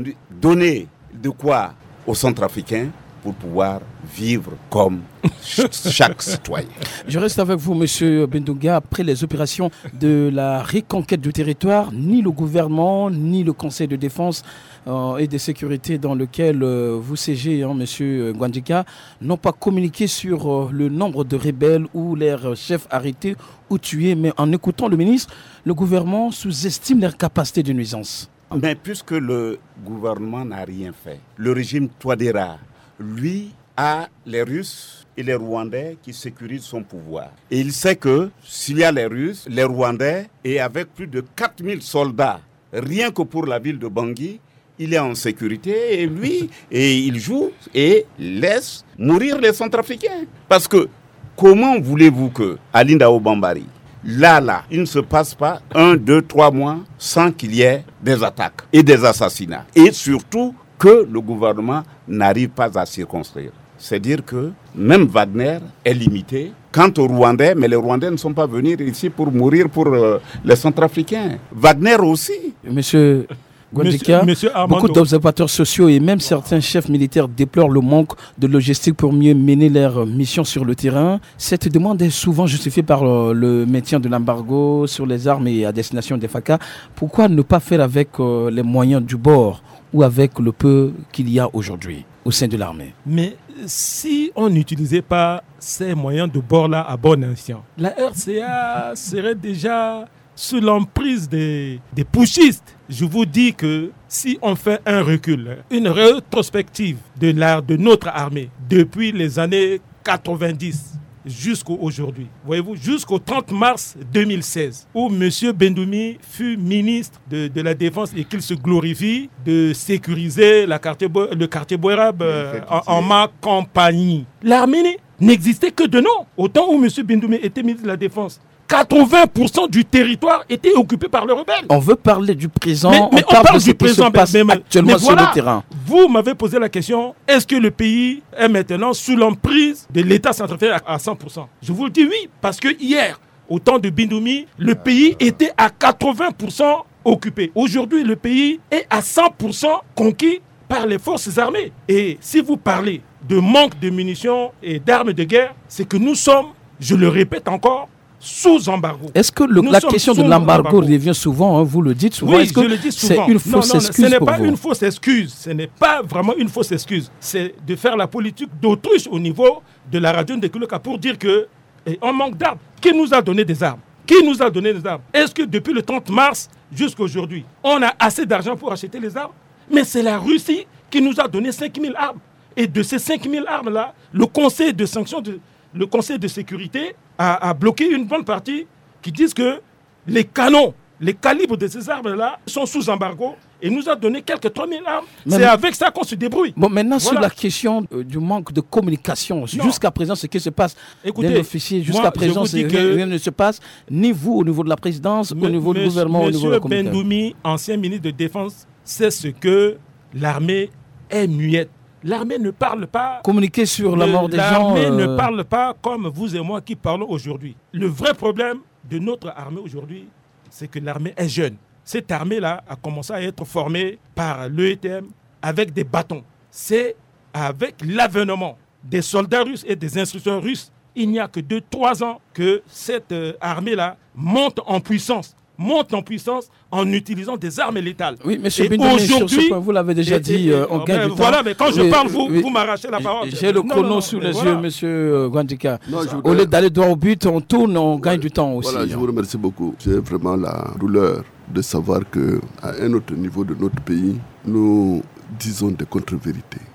donner de quoi aux Centrafricains pour pouvoir vivre comme chaque citoyen. Je reste avec vous, M. Bendouga. Après les opérations de la reconquête du territoire, ni le gouvernement, ni le Conseil de défense euh, et de sécurité dans lequel euh, vous siégez, hein, M. Gwandika, n'ont pas communiqué sur euh, le nombre de rebelles ou leurs chefs arrêtés ou tués. Mais en écoutant le ministre, le gouvernement sous-estime leur capacité de nuisance. Mais puisque le gouvernement n'a rien fait, le régime Touadéra, lui, a les Russes et les Rwandais qui sécurisent son pouvoir. Et il sait que s'il y a les Russes, les Rwandais, et avec plus de quatre mille soldats, rien que pour la ville de Bangui, il est en sécurité et lui, et il joue et laisse mourir les Centrafricains. Parce que comment voulez-vous que Alinda Obambari, là, là, il ne se passe pas un, deux, trois mois sans qu'il y ait des attaques et des assassinats. Et surtout, que le gouvernement n'arrive pas à circonscrire. C'est-à-dire que même Wagner est limité. Quant aux Rwandais, mais les Rwandais ne sont pas venus ici pour mourir pour euh, les Centrafricains. Wagner aussi. Monsieur Gwandika, monsieur, monsieur beaucoup d'observateurs sociaux et même certains chefs militaires déplorent le manque de logistique pour mieux mener leur mission sur le terrain. Cette demande est souvent justifiée par euh, le maintien de l'embargo sur les armes et à destination des F A C A. Pourquoi ne pas faire avec euh, les moyens du bord ou avec le peu qu'il y a aujourd'hui au sein de l'armée? Mais si on n'utilisait pas ces moyens de bord-là à bon escient, la R C A serait déjà sous l'emprise des, des putschistes. Je vous dis que si on fait un recul, une rétrospective de, la, de notre armée depuis les années quatre-vingt-dix jusqu'à aujourd'hui, voyez-vous, jusqu'au trente mars deux mille seize, où M. Bendoumi fut ministre de, de la Défense et qu'il se glorifie de sécuriser la quartier, le quartier Bouérab euh, en, en ma compagnie. L'armée n'existait que de nom. Au temps où M. Bendoumi était ministre de la Défense, quatre-vingts pour cent du territoire était occupé par les rebelles. On veut parler du présent, mais, mais on, parle on parle de du ce présent qui se passe mais, mais, actuellement mais voilà, sur le terrain. Vous m'avez posé la question, est-ce que le pays est maintenant sous l'emprise de l'État centrafricain à cent pour cent? Je vous le dis oui, parce que hier, au temps de Bendoumi, le pays était à quatre-vingts pour cent occupé. Aujourd'hui, le pays est à cent pour cent conquis par les forces armées. Et si vous parlez de manque de munitions et d'armes de guerre, c'est que nous sommes, je le répète encore, sous embargo. Est-ce que le, la question de l'embargo revient souvent, hein, vous le dites souvent? Oui, est-ce que je le dis souvent. C'est une fausse non, non, excuse ce n'est pour pas vous? une fausse excuse. Ce n'est pas vraiment une fausse excuse. C'est de faire la politique d'autruche au niveau de la radio de Kiloka pour dire que eh, on manque d'armes. Qui nous a donné des armes? Qui nous a donné des armes? Est-ce que depuis le trente mars jusqu'à aujourd'hui, on a assez d'argent pour acheter les armes? Mais c'est la Russie qui nous a donné cinq mille armes. Et de ces cinq mille armes-là, le Conseil de sanctions, de, le Conseil de sécurité a, a bloqué une bonne partie qui disent que les canons, les calibres de ces armes-là sont sous embargo et nous a donné quelques trois mille armes. Mais c'est mais... avec ça qu'on se débrouille. Bon, maintenant, voilà. Sur la question euh, du manque de communication, non. Jusqu'à présent, ce qui se passe, écoutez, l'officier, jusqu'à présent, rien, que... rien ne se passe, ni vous au niveau de la présidence, me, au niveau du gouvernement, au niveau de la communication. M. Bendoumi, ancien ministre de Défense, c'est ce que l'armée est muette. L'armée ne parle pas... Communiquer sur la mort des gens... L'armée euh... ne parle pas comme vous et moi qui parlons aujourd'hui. Le vrai problème de notre armée aujourd'hui, c'est que l'armée est jeune. Cette armée-là a commencé à être formée par l'E T M avec des bâtons. C'est avec l'avènement des soldats russes et des instructeurs russes, il n'y a que deux trois ans que cette euh, armée-là monte en puissance. monte en puissance en utilisant des armes létales. Oui, M. Bendoumi, sur ce point, vous l'avez déjà et, dit, et, euh, on gagne ben, du voilà, temps. mais quand je oui, parle, vous, oui, vous m'arrachez la parole. J'ai le chrono sous les voilà. yeux, M. Gwandika. Au lieu d'aller droit au but, on tourne, on ouais, gagne du temps aussi. Voilà, je vous remercie beaucoup. J'ai vraiment la douleur de savoir qu'à un autre niveau de notre pays, nous disons des contre-vérités.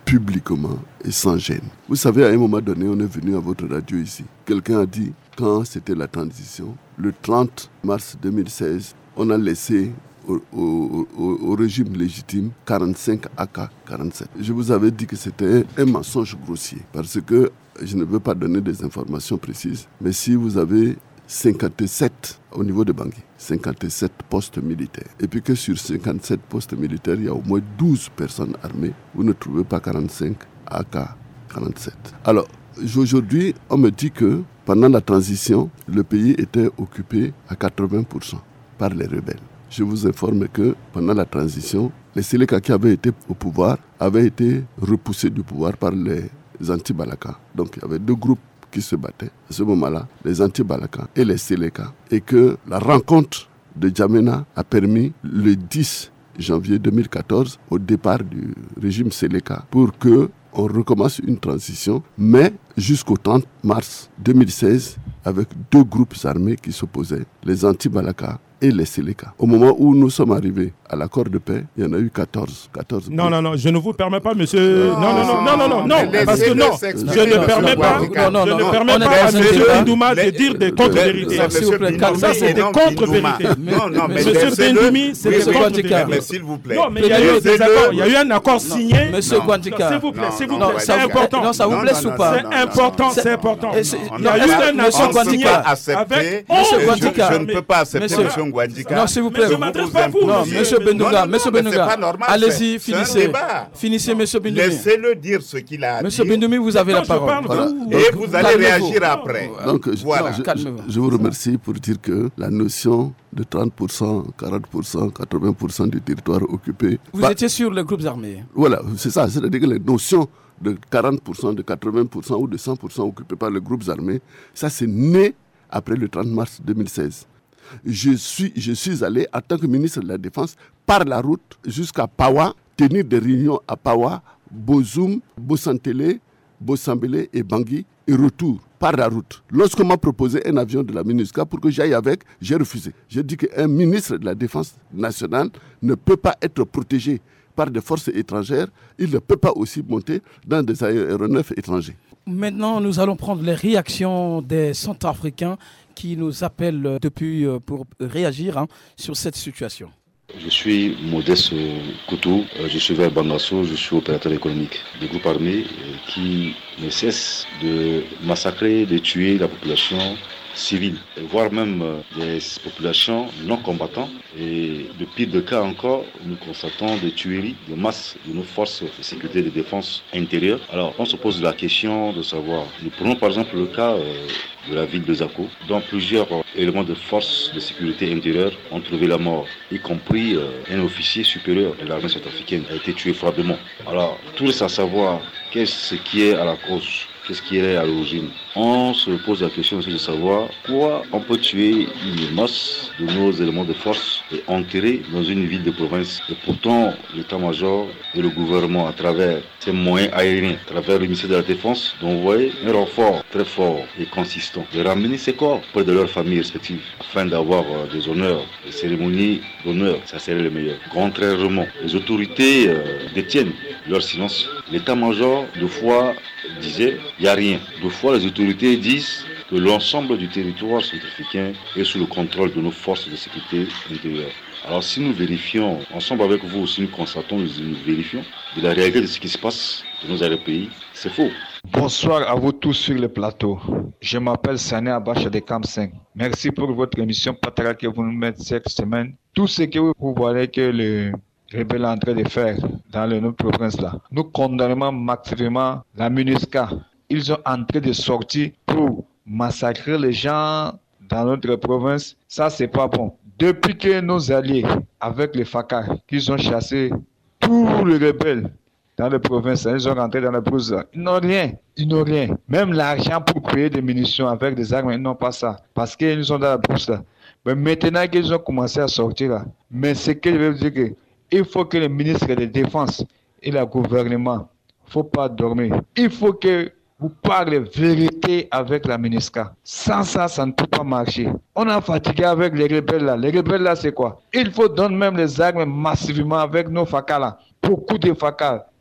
publiquement et sans gêne. Vous savez, à un moment donné, on est venu à votre radio ici. Quelqu'un a dit, quand c'était la transition, le trente mars deux mille seize, on a laissé au, au, au, au régime légitime quarante-cinq A K quarante-sept. Je vous avais dit que c'était un mensonge grossier parce que je ne veux pas donner des informations précises, mais si vous avez cinquante-sept au niveau de Bangui, cinquante-sept postes militaires. Et puis que sur cinquante-sept postes militaires, il y a au moins douze personnes armées. Vous ne trouvez pas quarante-cinq A K quarante-sept. Alors, aujourd'hui, on me dit que pendant la transition, le pays était occupé à quatre-vingts pour cent par les rebelles. Je vous informe que pendant la transition, les Séléka qui avaient été au pouvoir avaient été repoussés du pouvoir par les anti-Balaka. Donc, il y avait deux groupes qui se battaient à ce moment-là, les anti-Balaka et les Séléka, et que la rencontre de Djamena a permis le dix janvier deux mille quatorze au départ du régime Séléka pour que on recommence une transition, mais jusqu'au trente mars deux mille seize avec deux groupes armés qui s'opposaient, les anti-Balaka et les Séléka. Au moment où nous sommes arrivés à l'accord de paix, il y en a eu quatorze. quatorze non, non, non, je ne vous permets pas, monsieur. Non, non, non, non, non, non, non, parce que non, je ne permets pas, je ne permets pas à monsieur Bendouma de dire des contre-vérités. Ça, c'est des contre-vérités. Non, non, mais monsieur Bendoumi, c'est des contre-vérités. Mais s'il vous plaît. Non, mais il y a eu des accords, il y a eu un accord signé. Monsieur Guantika. S'il vous plaît, s'il vous plaît, c'est important. Non, ça vous blesse ou pas? C'est important, c'est important. Il y a eu un accord signé avec monsieur Guantika. Je ne peux pas accepter monsieur Guantika. Non, s'il vous plaît. Non, monsieur Bendounga, monsieur Bendounga, allez-y, finissez. Finissez, monsieur Bendoumi. Laissez-le dire ce qu'il a dit. Monsieur Bendoumi, vous avez la parole. Voilà. Et vous allez réagir après. Donc, voilà. je, je, je vous remercie pour dire que la notion de trente pour cent, quarante pour cent, quatre-vingts pour cent du territoire occupé... Vous bah, étiez sur les groupes armés. Voilà, c'est ça. C'est-à-dire que les notions de quarante pour cent, de quatre-vingts pour cent ou de cent pour cent occupés par les groupes armés, ça c'est né après le trente mars deux mille seize. Je suis, je suis allé en tant que ministre de la Défense par la route jusqu'à Pawa, tenir des réunions à Pawa, Bozoum, Bossantélé, Bossambélé et Bangui, et retour par la route. Lorsqu'on m'a proposé un avion de la MINUSCA pour que j'aille avec, j'ai refusé. J'ai dit qu'un ministre de la Défense nationale ne peut pas être protégé par des forces étrangères, il ne peut pas aussi monter dans des aéronefs étrangers. Maintenant, nous allons prendre les réactions des Centrafricains qui nous appellent depuis pour réagir hein, sur cette situation. Je suis Modeste Koutou, je suis vers Bangasso, je suis opérateur économique du groupe armé qui ne cesse de massacrer, de tuer la population civile, voire même des populations non combattantes. Et de pire de cas encore, nous constatons des tueries de masse de nos forces de sécurité et de défense intérieure. Alors, on se pose la question de savoir, nous prenons par exemple le cas euh, de la ville de Zako, dont plusieurs éléments de force de sécurité intérieure ont trouvé la mort, y compris euh, un officier supérieur de l'armée centrafricaine a été tué froidement. Alors, tout reste à savoir qu'est-ce qui est à la cause. Qu'est-ce qui est à l'origine? On se pose la question aussi de savoir pourquoi on peut tuer une masse de nos éléments de force et enterrer dans une ville de province. Et pourtant, l'état-major et le gouvernement, à travers ces moyens aériens, à travers le ministère de la Défense, d'envoyer un renfort très fort et consistant, de ramener ces corps près de leurs familles respectives, afin d'avoir des honneurs, des cérémonies d'honneur. Ça serait le meilleur. Contrairement, les autorités euh, détiennent leur silence. L'état-major, deux fois, disait il n'y a rien. Deux fois, les autorités disent que l'ensemble du territoire centrafricain est sous le contrôle de nos forces de sécurité intérieure. Alors si nous vérifions, ensemble avec vous aussi, nous constatons, nous, nous vérifions de la réalité de ce qui se passe dans nos aéroports pays, c'est faux. Bonsoir à vous tous sur le plateau. Je m'appelle Sané Abacha de Camp cinq. Merci pour votre émission Patara que vous nous mettez cette semaine. Tout ce que vous voyez que le rebelle est en train de faire dans le notre province là. Nous condamnons massivement la MINUSCA. Ils sont en train de sortir pour massacrer les gens dans notre province. Ça, c'est pas bon. Depuis que nos alliés, avec les F A C A, qu'ils ont chassé tous les rebelles dans les provinces, ils sont rentrés dans la brousse. Ils n'ont rien. Ils n'ont rien. Même l'argent pour payer des munitions avec des armes, ils n'ont pas ça. Parce qu'ils sont dans la brousse là. Mais maintenant qu'ils ont commencé à sortir là, mais ce que je veux dire que il faut que le ministre de la Défense et le gouvernement, il ne faut pas dormir. Il faut que vous parlez vérité avec la MINUSCA. Sans ça, ça ne peut pas marcher. On a fatigué avec les rebelles là. Les rebelles là, c'est quoi? Il faut donner même les armes massivement avec nos F A C A là. Beaucoup de F A C A.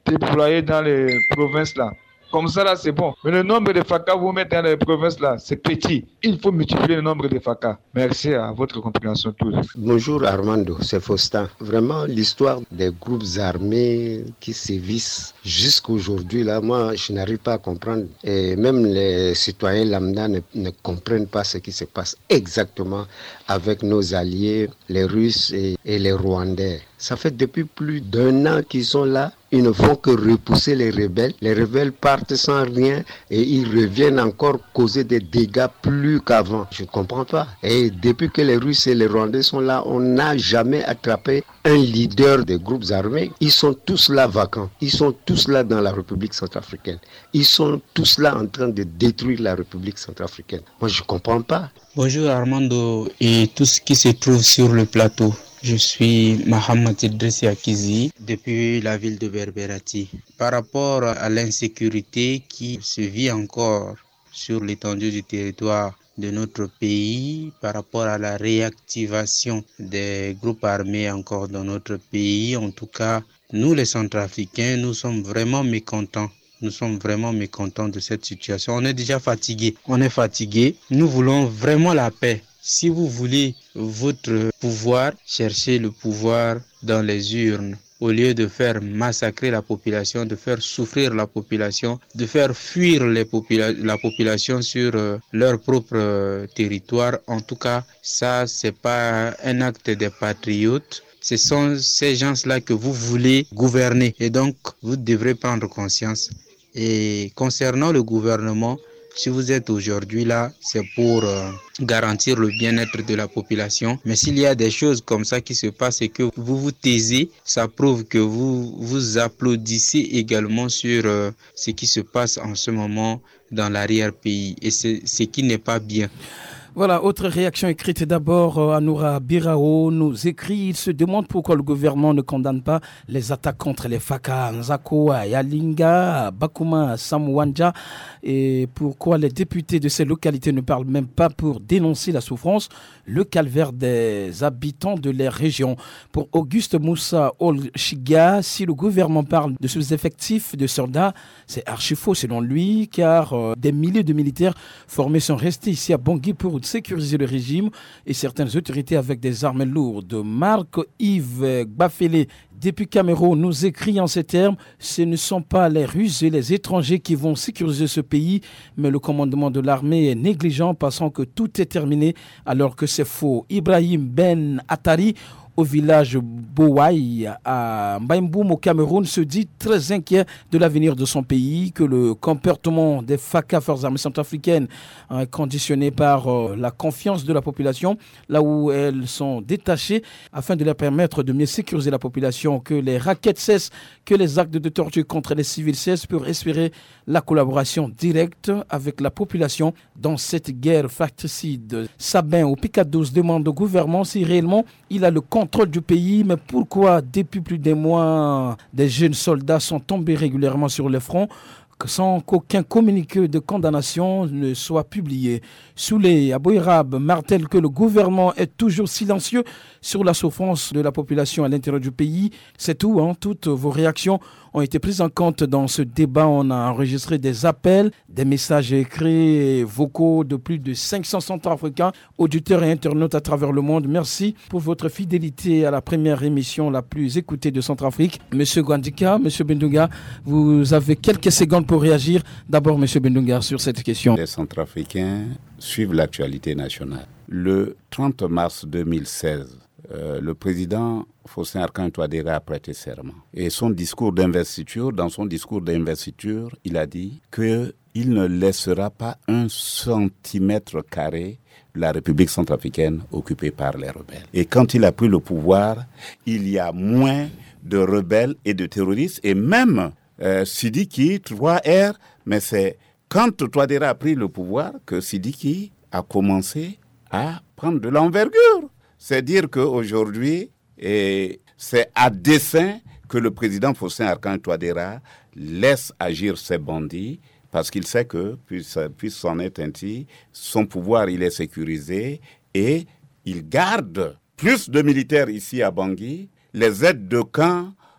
déployés dans les provinces là. Comme ça, là, c'est bon. Mais le nombre de F A C A, vous mettez dans les provinces, là, c'est petit. Il faut multiplier le nombre de F A C A. Merci à votre compréhension tous. Bonjour Armando, c'est Faustin. Vraiment, l'histoire des groupes armés qui sévissent jusqu'aujourd'hui, là, moi, je n'arrive pas à comprendre. Et même les citoyens lambda ne, ne comprennent pas ce qui se passe exactement avec nos alliés, les Russes et, et les Rwandais. Ça fait depuis plus d'un an qu'ils sont là. Ils ne font que repousser les rebelles. Les rebelles partent sans rien et ils reviennent encore causer des dégâts plus qu'avant. Je ne comprends pas. Et depuis que les Russes et les Rwandais sont là, on n'a jamais attrapé un leader des groupes armés. Ils sont tous là vacants. Ils sont tous là dans la République centrafricaine. Ils sont tous là en train de détruire la République centrafricaine. Moi, je ne comprends pas. Bonjour Armando et tout ce qui se trouve sur le plateau. Je suis Mohamed Idrissi Akizi depuis la ville de Berberati. Par rapport à l'insécurité qui se vit encore sur l'étendue du territoire de notre pays, par rapport à la réactivation des groupes armés encore dans notre pays, en tout cas, nous les Centrafricains, nous sommes vraiment mécontents. Nous sommes vraiment mécontents de cette situation. On est déjà fatigués. On est fatigués. Nous voulons vraiment la paix. Si vous voulez votre pouvoir, cherchez le pouvoir dans les urnes. Au lieu de faire massacrer la population, de faire souffrir la population, de faire fuir les popula- la population sur euh, leur propre euh, territoire. En tout cas, ça, c'est pas un acte des patriotes. Ce sont ces gens-là que vous voulez gouverner. Et donc, vous devrez prendre conscience. Et concernant le gouvernement, si vous êtes aujourd'hui là, c'est pour euh, garantir le bien-être de la population. Mais s'il y a des choses comme ça qui se passent et que vous vous taisez, ça prouve que vous vous applaudissez également sur euh, ce qui se passe en ce moment dans l'arrière-pays. Et c'est ce qui n'est pas bien. Voilà, autre réaction écrite d'abord, Anoura Birao nous écrit, il se demande pourquoi le gouvernement ne condamne pas les attaques contre les F A C A, Nzako, Yalinga, Bakuma, Samouanja, et pourquoi les députés de ces localités ne parlent même pas pour dénoncer la souffrance, le calvaire des habitants de leur région. Pour Auguste Moussa Olchiga, si le gouvernement parle de sous-effectifs de soldats, c'est archi faux selon lui, car euh, des milliers de militaires formés sont restés ici à Bangui pour sécuriser le régime et certaines autorités avec des armes lourdes. Marc-Yves Gbafele, depuis Cameroun, nous écrit en ces termes, ce ne sont pas les Russes et les étrangers qui vont sécuriser ce pays, mais le commandement de l'armée est négligent, pensant que tout est terminé alors que c'est faux. Ibrahim Ben Attari, au village Bouaï à Mbaïmboum au Cameroun, se dit très inquiet de l'avenir de son pays, que le comportement des F A C A, forces armées centrafricaines, est conditionné par euh, la confiance de la population, là où elles sont détachées, afin de leur permettre de mieux sécuriser la population, que les raquettes cessent, que les actes de torture contre les civils cessent, pour espérer la collaboration directe avec la population dans cette guerre fratricide. Sabin au Picadous demande au gouvernement si réellement il a le contrôle du pays, mais pourquoi depuis plus d'un mois des jeunes soldats sont tombés régulièrement sur le front sans qu'aucun communiqué de condamnation ne soit publié. Souley Aboirab martèle que le gouvernement est toujours silencieux sur la souffrance de la population à l'intérieur du pays. C'est tout, hein. Toutes vos réactions ont été prises en compte dans ce débat. On a enregistré des appels, des messages écrits et vocaux de plus de cinq cents Centrafricains, auditeurs et internautes à travers le monde. Merci pour votre fidélité à la première émission la plus écoutée de Centrafrique. Monsieur Gwandika, Monsieur Bendunga, vous avez quelques secondes pour réagir. D'abord, Monsieur Bendunga, sur cette question. Les Centrafricains suivent l'actualité nationale. Le trente mars deux mille seize, euh, le président Faustin Archange Touadéra a prêté serment. Et son discours d'investiture, dans son discours d'investiture, il a dit qu'il ne laissera pas un centimètre carré la République centrafricaine occupée par les rebelles. Et quand il a pris le pouvoir, il y a moins de rebelles et de terroristes, et même euh, Sidiki, trois R, mais c'est quand Touadéra a pris le pouvoir que Sidiki a commencé à prendre de l'envergure. C'est dire qu'aujourd'hui, et c'est à dessein que le président Faustin Archange Touadéra laisse agir ces bandits, parce qu'il sait que, puisse s'en être ainsi, son pouvoir il est sécurisé et il garde plus de militaires ici à Bangui. Les aides de camp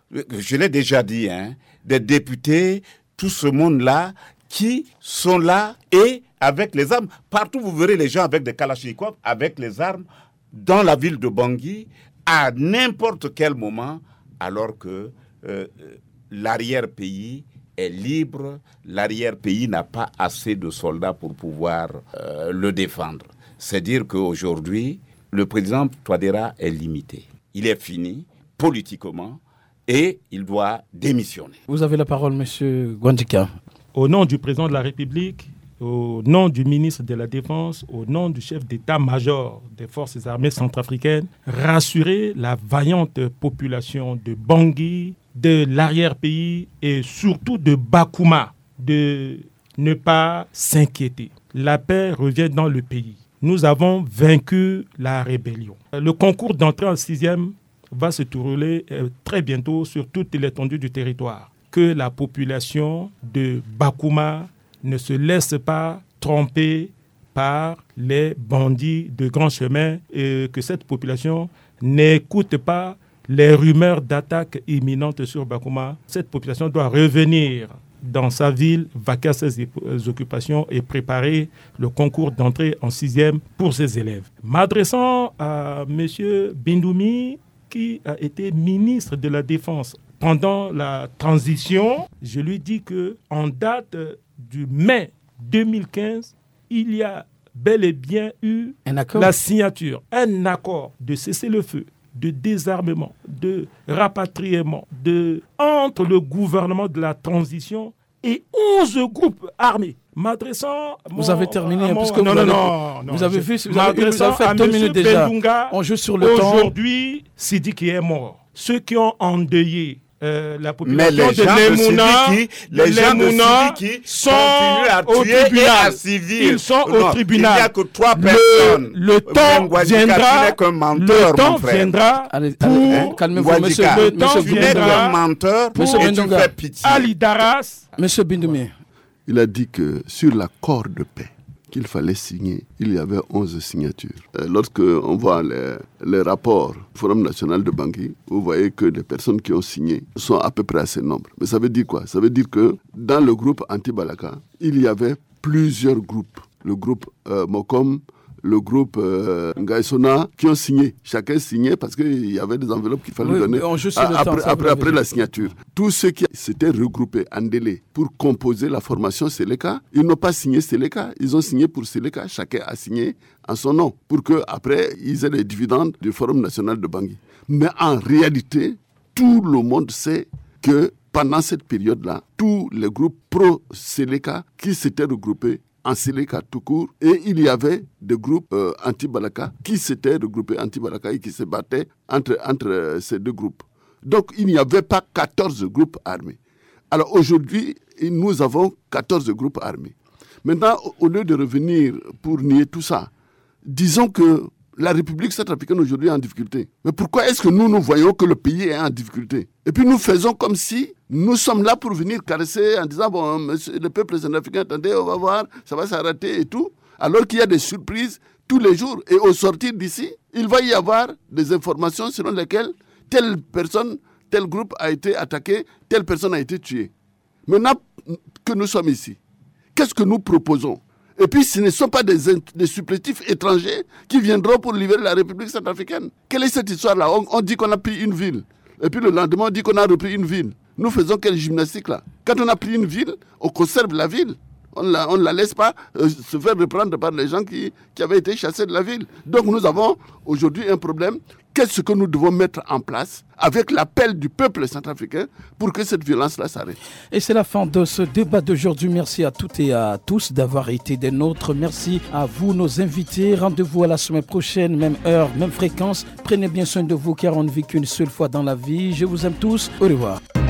je l'ai déjà dit, hein, des députés, tout ce monde-là qui sont là et avec les armes. Partout, vous verrez les gens avec des kalachnikovs, avec les armes, dans la ville de Bangui, à n'importe quel moment, alors que euh, l'arrière-pays est libre, l'arrière-pays n'a pas assez de soldats pour pouvoir euh, le défendre. C'est dire qu'aujourd'hui, le président Touadéra est limité. Il est fini, politiquement, et il doit démissionner. Vous avez la parole, M. Gwandika. Au nom du président de la République, au nom du ministre de la Défense, au nom du chef d'état-major des forces armées centrafricaines, rassurer la vaillante population de Bangui, de l'arrière-pays et surtout de Bakouma, de ne pas s'inquiéter. La paix revient dans le pays. Nous avons vaincu la rébellion. Le concours d'entrée en sixième va se dérouler très bientôt sur toute l'étendue du territoire. Que la population de Bakouma ne se laisse pas tromper par les bandits de grand chemin et que cette population n'écoute pas les rumeurs d'attaques imminentes sur Bakouma. Cette population doit revenir dans sa ville, vaquer à ses occupations et préparer le concours d'entrée en sixième pour ses élèves. M'adressant à M. Bindoumi, qui a été ministre de la Défense pendant la transition, je lui dis qu'en date du mai deux mille quinze, il y a bel et bien eu la signature, un accord de cessez-le-feu, de désarmement, de rapatriement, de, entre le gouvernement de la transition et onze groupes armés. M'adressant... Vous mon, avez terminé, mon, puisque non, vous, non, avez, non, non, vous avez je, vu, vous avez, vous avez fait deux minutes déjà. Bendunga, on joue sur le temps. Aujourd'hui, Sidiki est mort. Ceux qui ont endeuillé Euh, la population mais les de gens Lemouna, de Sidiki, les gens de Sidiki sont à au tuer tribunal. Et à civil. Ils sont non, au tribunal. Il n'y a que trois personnes. Le, le temps viendra. Menteur, le temps viendra. Allez, pour allez, calmez-vous, monsieur. Le temps tu n'es qu'un menteur. Monsieur et tu fais pitié. Ali Daras. Monsieur Bindoumi. Il a dit que sur l'accord de paix qu'il fallait signer, il y avait onze signatures. Euh, lorsque on voit les, les rapports du Forum national de Bangui, vous voyez que les personnes qui ont signé sont à peu près à ce nombre. Mais ça veut dire quoi? Ça veut dire que dans le groupe anti-Balaka, il y avait plusieurs groupes. Le groupe euh, Mokom, le groupe euh, Ngaïsona, qui ont signé. Chacun signait parce qu'il y avait des enveloppes qu'il fallait oui, donner à, après, temps, après, après la signature. Tous ceux qui s'étaient regroupés en délai pour composer la formation Seleka, ils n'ont pas signé Seleka, ils ont signé pour Seleka. Chacun a signé en son nom pour qu'après, ils aient les dividendes du Forum national de Bangui. Mais en réalité, tout le monde sait que pendant cette période-là, tous les groupes pro-Seleka qui s'étaient regroupés en Seleka tout court, et il y avait des groupes euh, anti-Balaka qui s'étaient regroupés anti-Balaka et qui se battaient entre, entre euh, ces deux groupes. Donc il n'y avait pas quatorze groupes armés. Alors aujourd'hui, nous avons quatorze groupes armés. Maintenant, au, au lieu de revenir pour nier tout ça, disons que la République centrafricaine aujourd'hui est en difficulté. Mais pourquoi est-ce que nous, nous voyons que le pays est en difficulté? Et puis nous faisons comme si nous sommes là pour venir caresser en disant, bon, monsieur, le peuple centrafricain, attendez, on va voir, ça va s'arrêter et tout. Alors qu'il y a des surprises tous les jours. Et au sortir d'ici, il va y avoir des informations selon lesquelles telle personne, tel groupe a été attaqué, telle personne a été tuée. Maintenant que nous sommes ici, qu'est-ce que nous proposons? Et puis, ce ne sont pas des, des supplétifs étrangers qui viendront pour libérer la République centrafricaine. Quelle est cette histoire-là? on, on dit qu'on a pris une ville. Et puis le lendemain, on dit qu'on a repris une ville. Nous faisons quelle gymnastique là? Quand on a pris une ville, on conserve la ville. On la, on ne la laisse pas euh, se faire reprendre par les gens qui, qui avaient été chassés de la ville. Donc nous avons aujourd'hui un problème. Qu'est-ce que nous devons mettre en place avec l'appel du peuple centrafricain pour que cette violence-là s'arrête? Et c'est la fin de ce débat d'aujourd'hui. Merci à toutes et à tous d'avoir été des nôtres. Merci à vous, nos invités. Rendez-vous à la semaine prochaine, même heure, même fréquence. Prenez bien soin de vous car on ne vit qu'une seule fois dans la vie. Je vous aime tous. Au revoir.